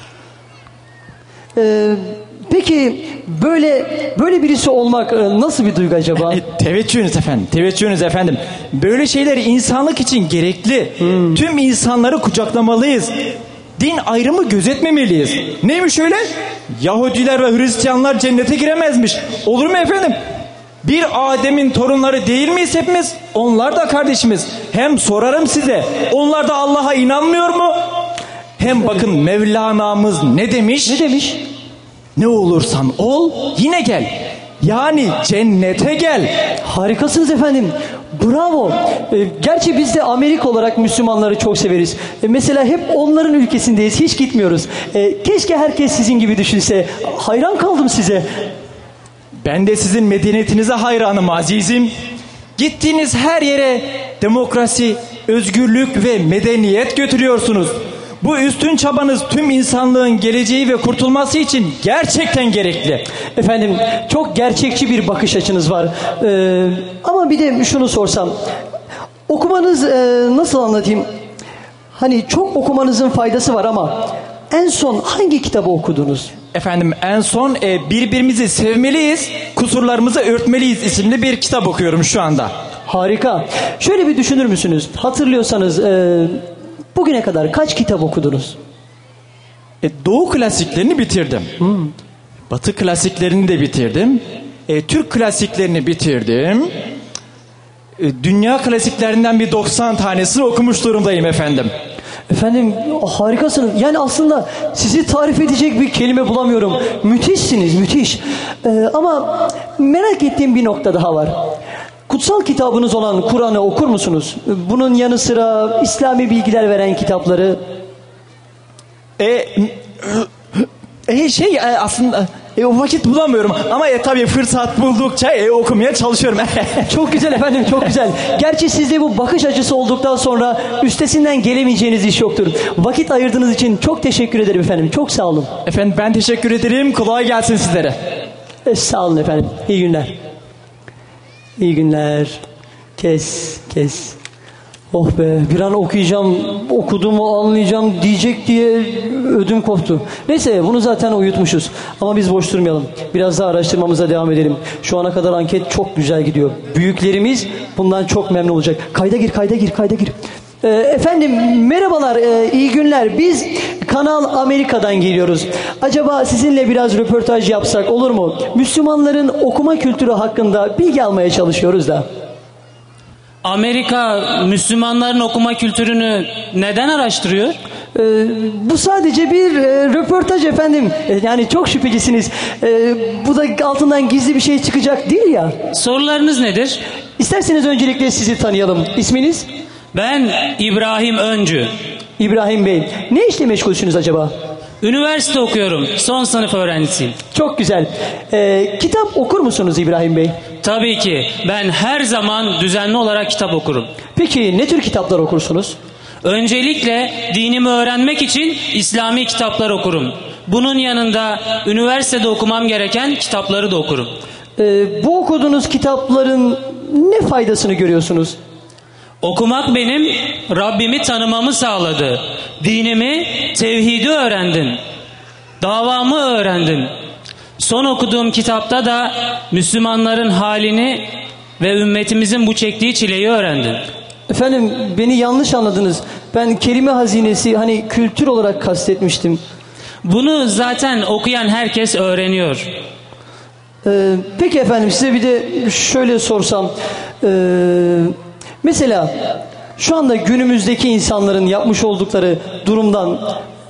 Ee, peki böyle böyle birisi olmak e, nasıl bir duygu acaba? E, teveccühünüz efendim, teveccühünüz efendim. Böyle şeyler insanlık için gerekli. Hmm. Tüm insanları kucaklamalıyız. Din ayrımı gözetmemeliyiz. Neymiş öyle? Yahudiler ve Hristiyanlar cennete giremezmiş. Olur mu efendim? Bir Adem'in torunları değil miyiz hepimiz? Onlar da kardeşimiz. Hem sorarım size, onlar da Allah'a inanmıyor mu? Hem bakın Mevlana'mız ne demiş? Ne demiş? Ne olursan ol yine gel. Yani cennete gel. Harikasınız efendim. Bravo. Ee, gerçi biz de Amerika olarak Müslümanları çok severiz. Ee, mesela hep onların ülkesindeyiz. Hiç gitmiyoruz. Ee, keşke herkes sizin gibi düşünse. Hayran kaldım size. Ben de sizin medeniyetinize hayranım azizim. Gittiğiniz her yere demokrasi, özgürlük ve medeniyet götürüyorsunuz. Bu üstün çabanız tüm insanlığın geleceği ve kurtulması için gerçekten gerekli. Efendim çok gerçekçi bir bakış açınız var. Ee, ama bir de şunu sorsam. Okumanız e, nasıl anlatayım? Hani çok okumanızın faydası var ama en son hangi kitabı okudunuz? Efendim en son e, birbirimizi sevmeliyiz, kusurlarımızı örtmeliyiz isimli bir kitap okuyorum şu anda. Harika. Şöyle bir düşünür müsünüz? Hatırlıyorsanız e, bugüne kadar kaç kitap okudunuz? E, Doğu klasiklerini bitirdim. Hmm. Batı klasiklerini de bitirdim. E, Türk klasiklerini bitirdim. E, dünya klasiklerinden bir doksan tanesini okumuş durumdayım efendim. Efendim harikasınız. Yani aslında sizi tarif edecek bir kelime bulamıyorum. Müthişsiniz, müthiş. Ee, ama merak ettiğim bir nokta daha var. Kutsal kitabınız olan Kur'an'ı okur musunuz? Bunun yanı sıra İslami bilgiler veren kitapları. E, e şey e, aslında e, o vakit bulamıyorum ama e, tabii fırsat buldukça e, okumaya çalışıyorum. Çok güzel efendim, çok güzel. Gerçi sizde bu bakış açısı olduktan sonra üstesinden gelemeyeceğiniz iş yoktur. Vakit ayırdığınız için çok teşekkür ederim efendim. Çok sağ olun. Efendim ben teşekkür ederim. Kolay gelsin sizlere. E, sağ olun efendim. İyi günler. İyi günler. Kes, kes. Oh be, bir an okuyacağım, okuduğumu anlayacağım diyecek diye ödüm koptu. Neyse, bunu zaten uyutmuşuz. Ama biz boş durmayalım. Biraz daha araştırmamıza devam edelim. Şu ana kadar anket çok güzel gidiyor. Büyüklerimiz bundan çok memnun olacak. Kayda gir, kayda gir, kayda gir. Ee, efendim merhabalar, e, iyi günler. Biz Kanal Amerika'dan geliyoruz. Acaba sizinle biraz röportaj yapsak olur mu? Müslümanların okuma kültürü hakkında bilgi almaya çalışıyoruz da. Amerika Müslümanların okuma kültürünü neden araştırıyor? Ee, bu sadece bir e, röportaj efendim. E, yani çok şüphecisiniz. E, bu da altından gizli bir şey çıkacak değil ya. Sorularınız nedir? İsterseniz öncelikle sizi tanıyalım. İsminiz? Ben İbrahim Öncü. İbrahim Bey. Ne işle meşgulsünüz acaba? Üniversite okuyorum. Son sınıf öğrencisiyim. Çok güzel. Ee, kitap okur musunuz İbrahim Bey? Tabii ki. Ben her zaman düzenli olarak kitap okurum. Peki ne tür kitaplar okursunuz? Öncelikle dinimi öğrenmek için İslami kitaplar okurum. Bunun yanında üniversitede okumam gereken kitapları da okurum. Ee, bu okuduğunuz kitapların ne faydasını görüyorsunuz? Okumak benim Rabbimi tanımamı sağladı. Dinimi, tevhidi öğrendim. Davamı öğrendim. Son okuduğum kitapta da Müslümanların halini ve ümmetimizin bu çektiği çileyi öğrendim. Efendim beni yanlış anladınız. Ben kelime hazinesi hani kültür olarak kastetmiştim. Bunu zaten okuyan herkes öğreniyor. Ee, peki efendim size bir de şöyle sorsam. Ee, mesela şu anda günümüzdeki insanların yapmış oldukları durumdan,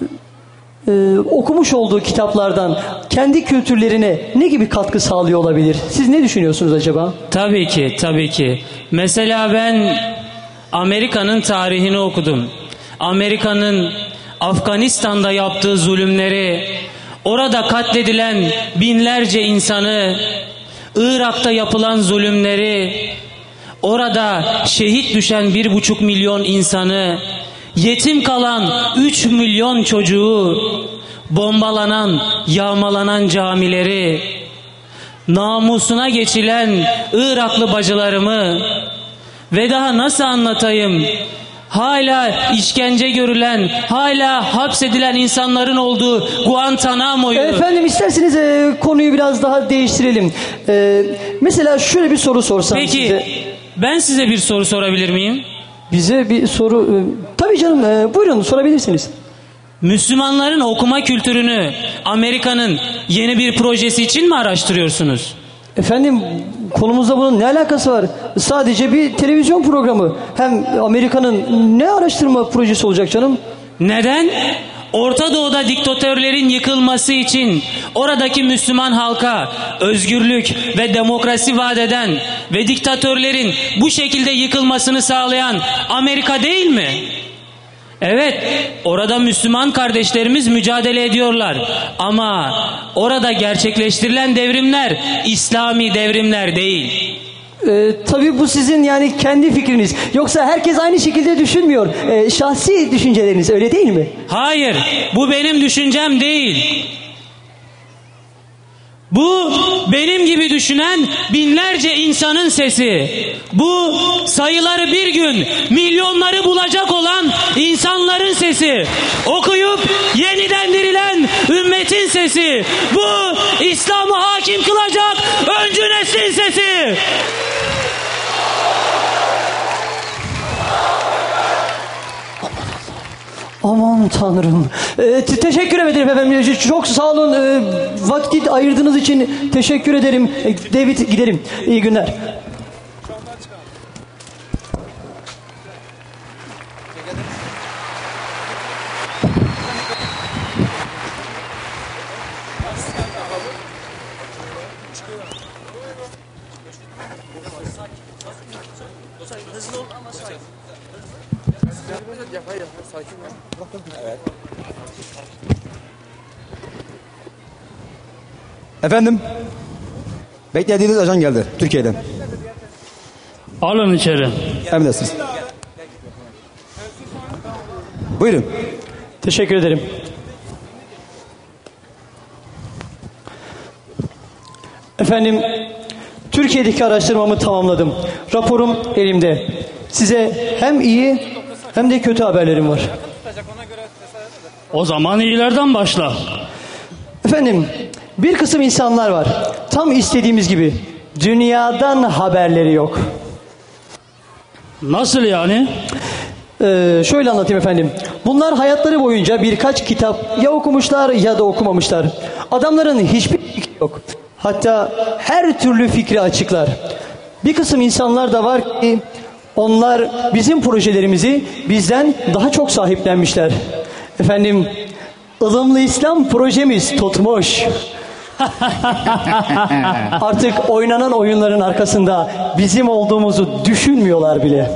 e, okumuş olduğu kitaplardan kendi kültürlerine ne gibi katkı sağlıyor olabilir? Siz ne düşünüyorsunuz acaba? Tabii ki, tabii ki. Mesela ben Amerika'nın tarihini okudum. Amerika'nın Afganistan'da yaptığı zulümleri, orada katledilen binlerce insanı, Irak'ta yapılan zulümleri, orada şehit düşen bir buçuk milyon insanı, yetim kalan üç milyon çocuğu, bombalanan, yağmalanan camileri, namusuna geçilen Iraklı bacılarımı ve daha nasıl anlatayım? Hala işkence görülen, hala hapsedilen insanların olduğu Guantanamo'yu... Efendim isterseniz e, konuyu biraz daha değiştirelim. E, mesela şöyle bir soru sorsam Peki, size. ben size bir soru sorabilir miyim? Bize bir soru... E, tabii canım, e, buyurun sorabilirsiniz. Müslümanların okuma kültürünü Amerika'nın yeni bir projesi için mi araştırıyorsunuz? Efendim konumuzda bunun ne alakası var? Sadece bir televizyon programı. Hem Amerika'nın ne araştırma projesi olacak canım? Neden? Orta Doğu'da diktatörlerin yıkılması için oradaki Müslüman halka özgürlük ve demokrasi vaat eden ve diktatörlerin bu şekilde yıkılmasını sağlayan Amerika değil mi? Evet, orada Müslüman kardeşlerimiz mücadele ediyorlar. Ama orada gerçekleştirilen devrimler İslami devrimler değil. Ee, tabii bu sizin yani kendi fikriniz. Yoksa herkes aynı şekilde düşünmüyor. Ee, şahsi düşünceleriniz öyle değil mi? Hayır, bu benim düşüncem değil. Bu benim gibi düşünen binlerce insanın sesi. Bu sayıları bir gün milyonları bulacak olan insanların sesi. Okuyup yeniden dirilen ümmetin sesi. Bu İslam'ı hakim kılacak öncü neslin sesi. Aman Tanrım. Ee, te- teşekkür ederim efendim. Çok sağ olun. Ee, vakit ayırdığınız için teşekkür ederim. Ee, David gidelim. İyi günler. Efendim, beklediğiniz ajan geldi Türkiye'den. Alın içeri. Emredersiniz. Buyurun. Teşekkür ederim. Efendim, Türkiye'deki araştırmamı tamamladım. Raporum elimde. Size hem iyi hem de kötü haberlerim var. O zaman iyilerden başla. Efendim, bir kısım insanlar var. Tam istediğimiz gibi. Dünyadan haberleri yok. Nasıl yani? Ee, şöyle anlatayım efendim. Bunlar hayatları boyunca birkaç kitap ya okumuşlar ya da okumamışlar. Adamların hiçbir fikri yok. Hatta her türlü fikri açıklar. Bir kısım insanlar da var ki onlar bizim projelerimizi bizden daha çok sahiplenmişler. Efendim, ılımlı İslam projemiz tutmuş. Artık oynanan oyunların arkasında bizim olduğumuzu düşünmüyorlar bile.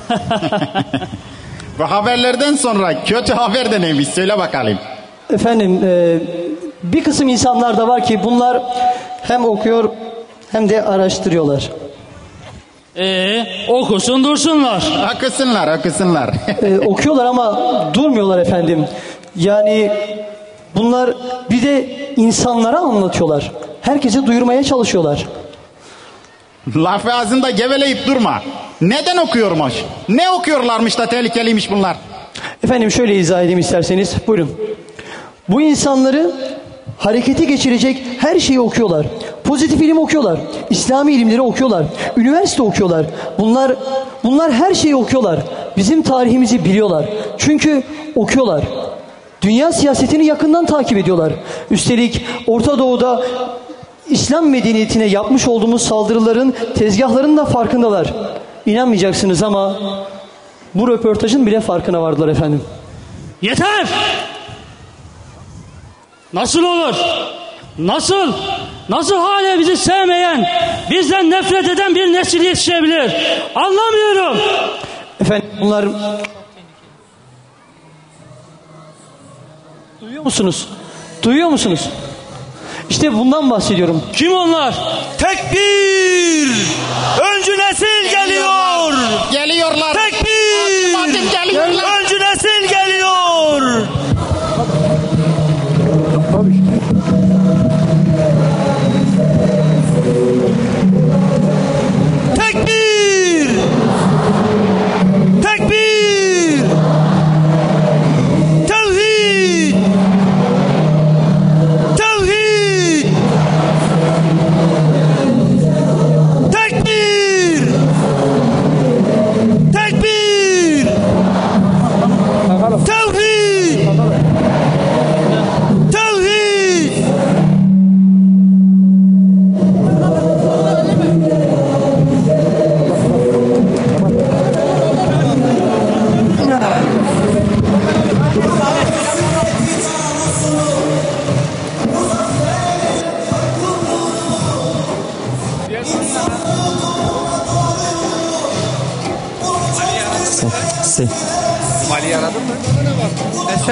Bu haberlerden sonra kötü haber de neymiş söyle bakalım. Efendim, e, bir kısım insanlar da var ki bunlar hem okuyor hem de araştırıyorlar. Ee, okusun dursunlar. Okusunlar, okusunlar. e, okuyorlar ama durmuyorlar efendim. Yani bunlar bir de insanlara anlatıyorlar. Herkese duyurmaya çalışıyorlar. Lafı ağzında geveleyip durma. Neden okuyormuş? Ne okuyorlarmış da tehlikeliymiş bunlar? Efendim şöyle izah edeyim isterseniz. Buyurun. Bu insanları harekete geçirecek her şeyi okuyorlar. Pozitif ilim okuyorlar. İslami ilimleri okuyorlar. Üniversite okuyorlar. Bunlar bunlar her şeyi okuyorlar. Bizim tarihimizi biliyorlar. Çünkü okuyorlar. Dünya siyasetini yakından takip ediyorlar. Üstelik Orta Doğu'da İslam medeniyetine yapmış olduğumuz saldırıların, tezgahların da farkındalar. İnanmayacaksınız ama bu röportajın bile farkına vardılar efendim. Yeter! Nasıl olur? Nasıl? Nasıl hala bizi sevmeyen, bizden nefret eden bir nesil yetişebilir? Anlamıyorum. Efendim bunlar... Duyuyor musunuz? Duyuyor musunuz? İşte bundan bahsediyorum. Kim onlar? Tekbir! Öncü nesil geliyor! Geliyorlar. Tekbir! Geliyorlar. Öncü nesil geliyor! Tekbir! Tekbir! Tevhid! Tevhid! Tekbir! Tekbir!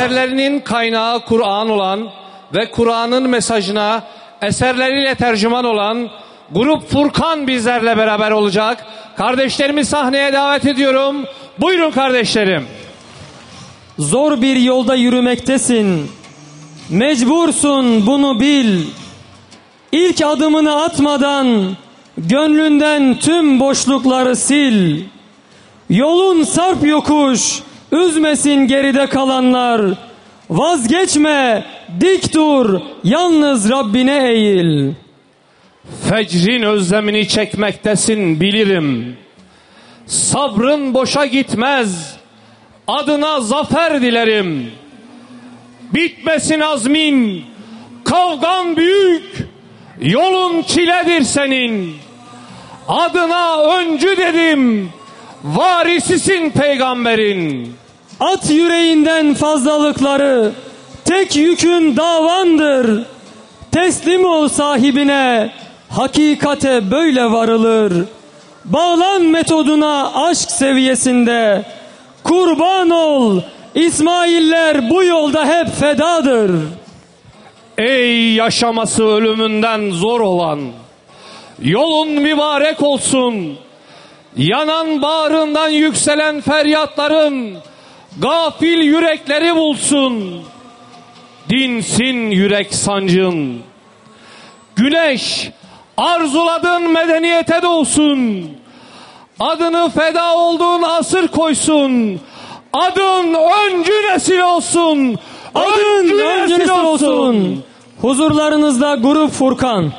eserlerinin kaynağı Kur'an olan ve Kur'an'ın mesajına eserleriyle tercüman olan Grup Furkan bizlerle beraber olacak. Kardeşlerimi sahneye davet ediyorum. Buyurun kardeşlerim. Zor bir yolda yürümektesin. Mecbursun, bunu bil. İlk adımını atmadan gönlünden tüm boşlukları sil. Yolun sarp yokuş, üzmesin geride kalanlar. Vazgeçme, dik dur, yalnız Rabbine eğil. Fecrin özlemini çekmektesin bilirim. Sabrın boşa gitmez. Adına zafer dilerim. Bitmesin azmin, kavgan büyük, yolun çiledir senin. Adına öncü dedim, varisisin peygamberin. At yüreğinden fazlalıkları, tek yükün davandır. Teslim ol sahibine, hakikate böyle varılır. Bağlan metoduna aşk seviyesinde. Kurban ol, İsmailler bu yolda hep fedadır. Ey yaşaması ölümünden zor olan, yolun mübarek olsun. Yanan bağrından yükselen feryatların gafil yürekleri bulsun. Dinsin yürek sancın. Güneş arzuladığın medeniyete doğsun. Adını feda olduğun asır koysun. Adın öncü nesil olsun. Adın öncü, öncü nesil olsun. olsun. Huzurlarınızda Grup Furkan.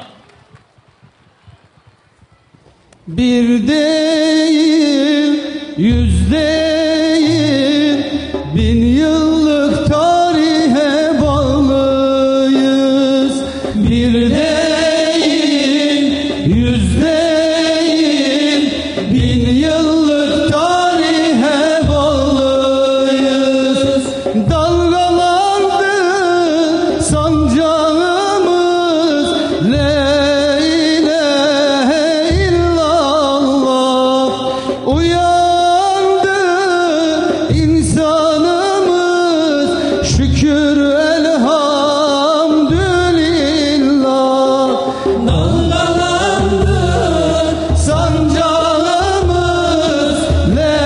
Bir değil, yüz değil, bin yıllık tarihe bağlıyız. Bir değil, yüz değil, bin yıllık tarihe bağlıyız. Dalgalandı sancağımız, la ilahe illallah. Uyandı insanımız, şükür elhamdülillah. Dalgalandı sancağımız, la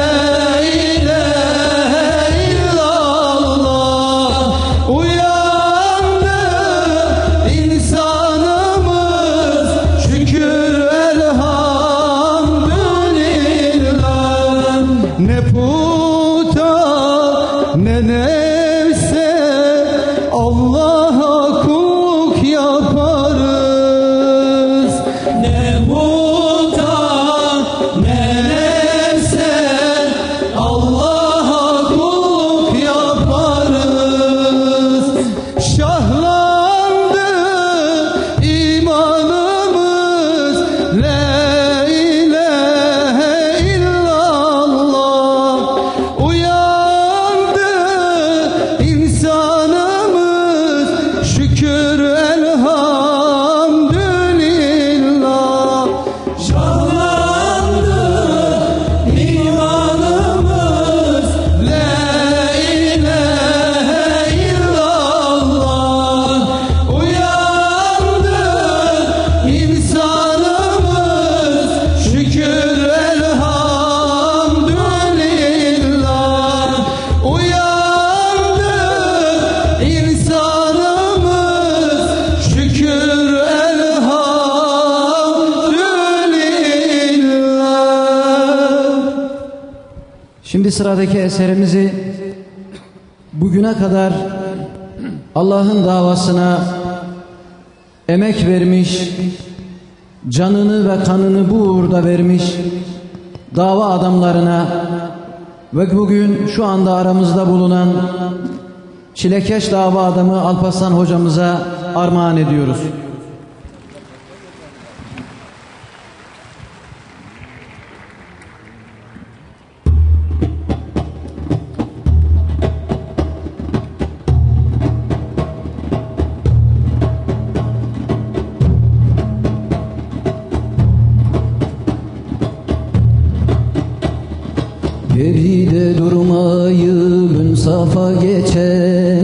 ilahe illallah. Uyandı insanımız, şükür elhamdülillah. Ne puta ne nefse Allah'a kulluk yaparız. Ne puta ne nefse Allah'a kulluk yaparız. Şahlandı imanımız, la ilahe illallah. Uyandı insanımız, şükür elhamdülillah. Şahlandı imanımız, la ilahe illallah. Uyandı insanımız, şükür elhamdülillah. Uyandı insanımız, şükür elhamdülillah. Şimdi sıradaki eserimizi bugüne kadar Allah'ın davasına emek vermiş, canını ve kanını bu uğurda vermiş dava adamlarına ve bugün şu anda aramızda bulunan çilekeş dava adamı Alparslan hocamıza armağan ediyoruz. Geride durmayıp insafa geçer,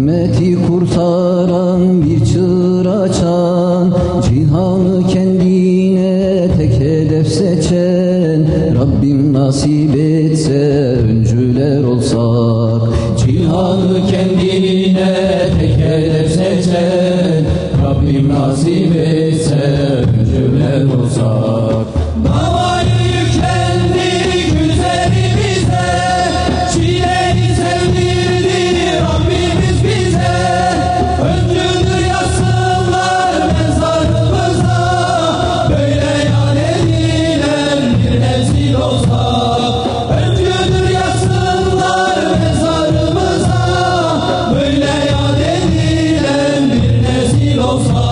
ümmeti kurtaran bir çığır açan, cihanı kendine tek hedef seçen, Rabbim nasip etse öncüler olsak. Cihanı kendine tek hedef seçen, Rabbim nasip etse öncüler olsak. Davayı yüklendik üzerimize, çileyi sevdirdi Rabbimiz bize. Öncüdür yazsınlar mezarımıza, böyle yad edilen bir nesil olsak. Öncüdür yazsınlar mezarımıza, böyle yad edilen bir nesil olsak.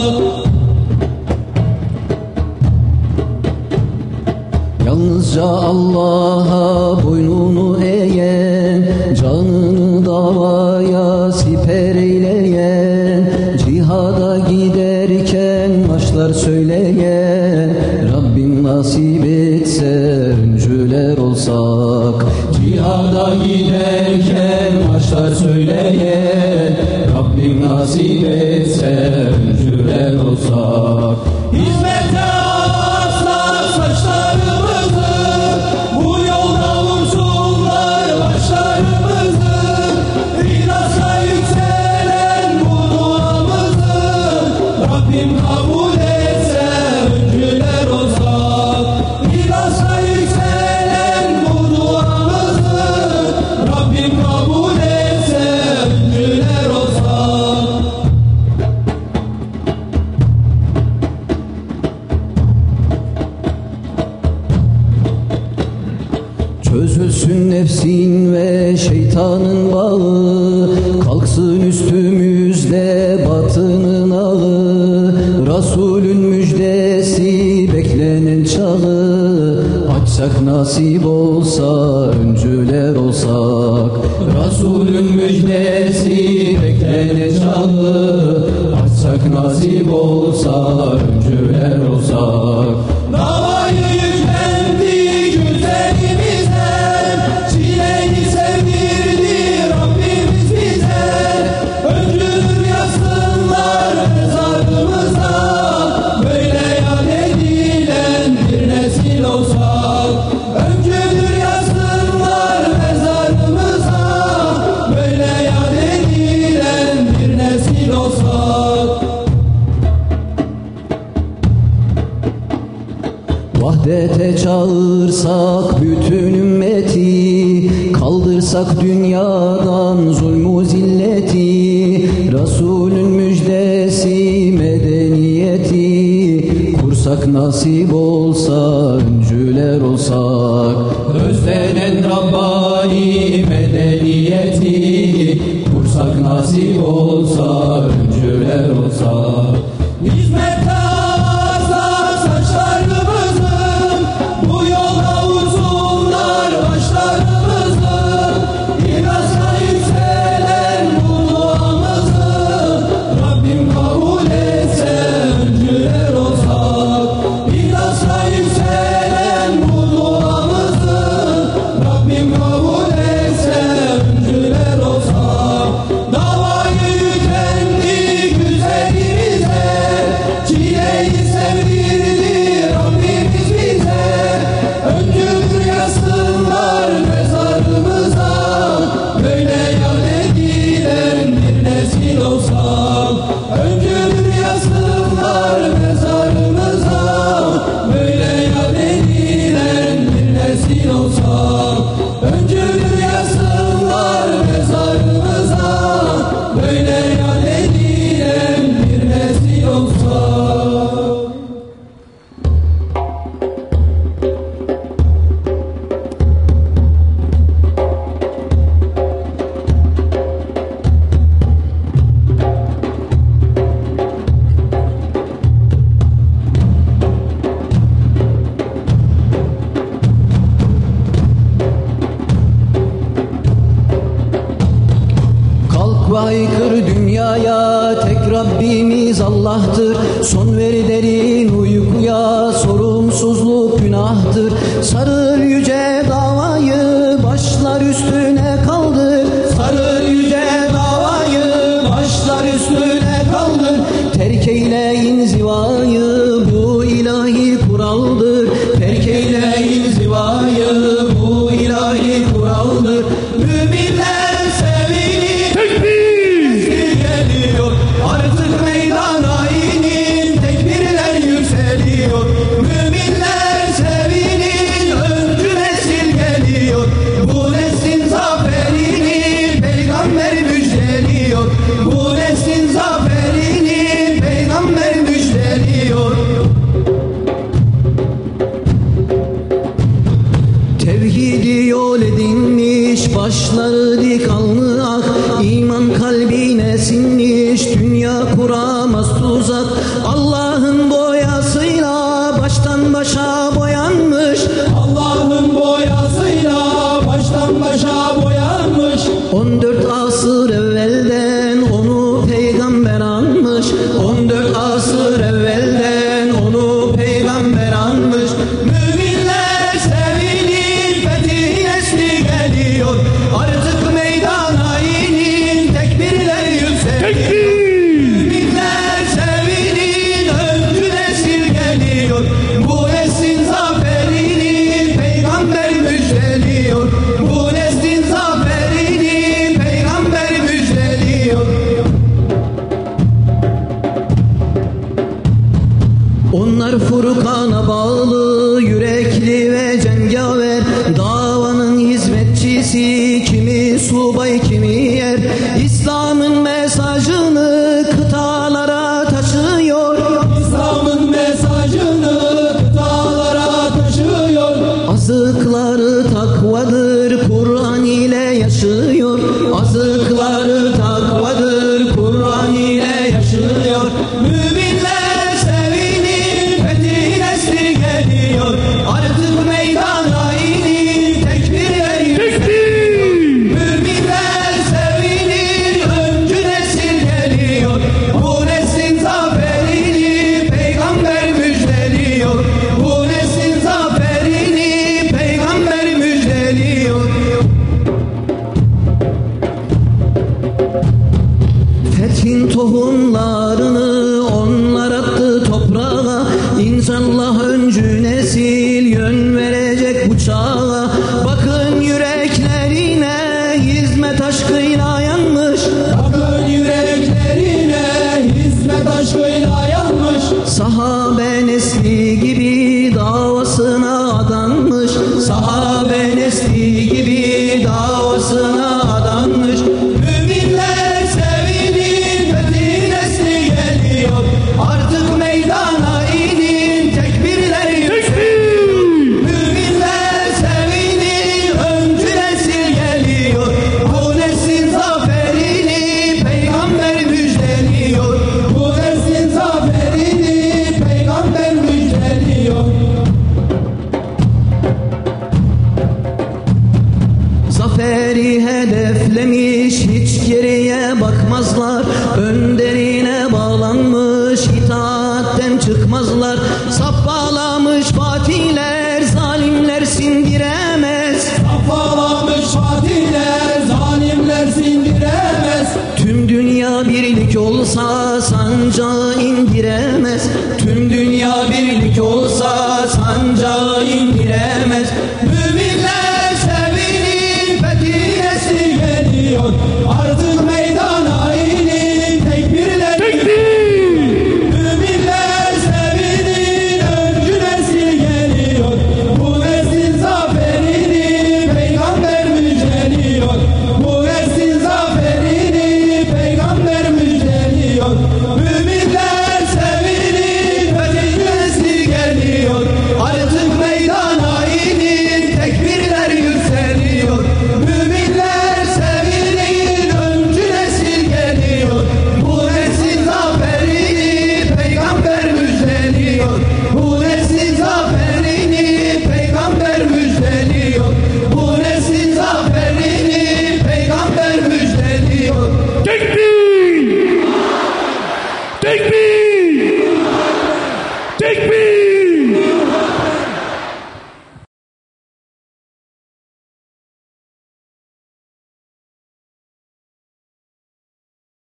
Yalnızca Allah'a boynunu eğen, canını davaya siper eyleyen, cihada giderken maçlar söyleyen, Rabbim nasip etse öncüler olsak. Cihada giderken maçlar söyleyen, Rabbim nasip etse öncüler olsak. Hizmete asla saçlarımızı, bu yolda vursunlar başlarımızı. İhlasa yükselen bu duamızı, Rabbim kabul etse öncüler olsak. İhlasa yükselen bu duamızı, Rabbim kabul etse öncüler olsak. Çözülsün nefsin ve şeytanın bağı, kalksın üstümüzde batının ağı. Resulün müjdesi beklenen çağı, açsak nasip olsa öncüler olsak. Resulün müjdesi beklenen çağı, açsak nasip olsa öncüler olsak. Davayı yüklendik üzerimize, çileyi sevdirdi Rabbimiz bize. Öncüdür yazsınlar mezarımıza, böyle yad edilen bir nesil olsak. Öncüdür yazsınlar mezarımıza, böyle yad edilen bir nesil olsak. Vahdete çağırsak bütün ümmeti, kaldırsak dünyadan zulmü zilleti. Resulün müjdesi medeniyeti, kursak nasip olsa öncüler olsak. Özlenen Rabbani medeniyeti, kursak nasip olsa öncüler olsak. Hizmette ağızlar saçlarımızı, bu yolda vursunlar başlarımızı. İhlasa yükselen bu duamızı, Rabbim kabul etse öncüler olsak. İhlasa yükselen bu duamızı, Rabbim kabul etse öncüler olsak. Davayı yüklendik üzerimize, çileyi sevdirdi Rabbimiz bize. Öncüdür yazsınlar mezarımıza, böyle yad edilen bir nesil olsak. Öncüdür yazsınlar mezarımıza, böyle yad edilen bir nesil olsak. Öncüdür yazsınlar mezarımıza, böyle yad edilen bir nesil olsak. Kalk ve haykır dünyaya, tek Rabbimiz Allah'tır. Son ver derin uykuya, sorumsuzluk günahtır. Sarıl yüce davayı, başlar üstüne kaldır. Sarıl yüce davayı, Aklın kalbine sinmiş, dünya kuramaz tuzak. Allah'ın boyasıyla baştan başa boyanmış. Allah'ın boyasıyla baştan başa boyanmış. On dört asır evvelden onu peygamber anmış. On dört asır evvelden onu peygamber anmış. Müminler sevinir, fethi nesli geliyor. Artık meydana inin, tekbirler yükseliyor. Müminler sevinir, öncü nesil geliyor. Bu neslin zaferini peygamber müjdeliyor. Bu neslin zaferini peygamber müjdeliyor. Onlar Furkan'a bağlı, yürekli ve cengaver. Davanın hizmetçisi, kimi subay kimi yer. İslam'ın mesajını kıtalara taşıyor. İslam'ın mesajını kıtalara taşıyor. Azıkları takvadır, Kur'an ile yaşıyor. Azıkları takvadır, Kur'an ile yaşıyor. Müminler sevinir, fethi nesli geliyor. Artık meydana inin, tekbirler yükseliyor. Müminler sevinir, öncü nesil geliyor. Bu neslin zaferini peygamber müjdeliyor. Bu neslin zaferini peygamber müjdeliyor. Fethin tohumlarını onlar attı toprağa. İnşallah öncü nesil yön verecek bu çağa. Bakın yüreklerine hizmet aşkıyla yanmış. Bakın yüreklerine hizmet aşkıyla yanmış. Sahabe nesli gibi davasına adanmış. Sahabe nesli gibi davasına adanmış. Müminler sevinir, fethi nesli geliyor. Artık meydana inin, tekbirler yükseliyor. Müminler sevinir, öncü nesil geliyor. Bu neslin zaferini peygamber müjdeliyor. Bu neslin zaferini peygamber müjdeliyor. Zaferi hedeflemiş, hiç geriye bakmazlar. Önderine bağlanmış, itaatten çıkmazlar. Saf bağlamış fatihler, zalimler sindiremez. Saf bağlamış fatihler, zalimler sindiremez. Tüm dünya birlik olsa sancağı indiremez. Tüm dünya birlik olsa sancağı indiremez.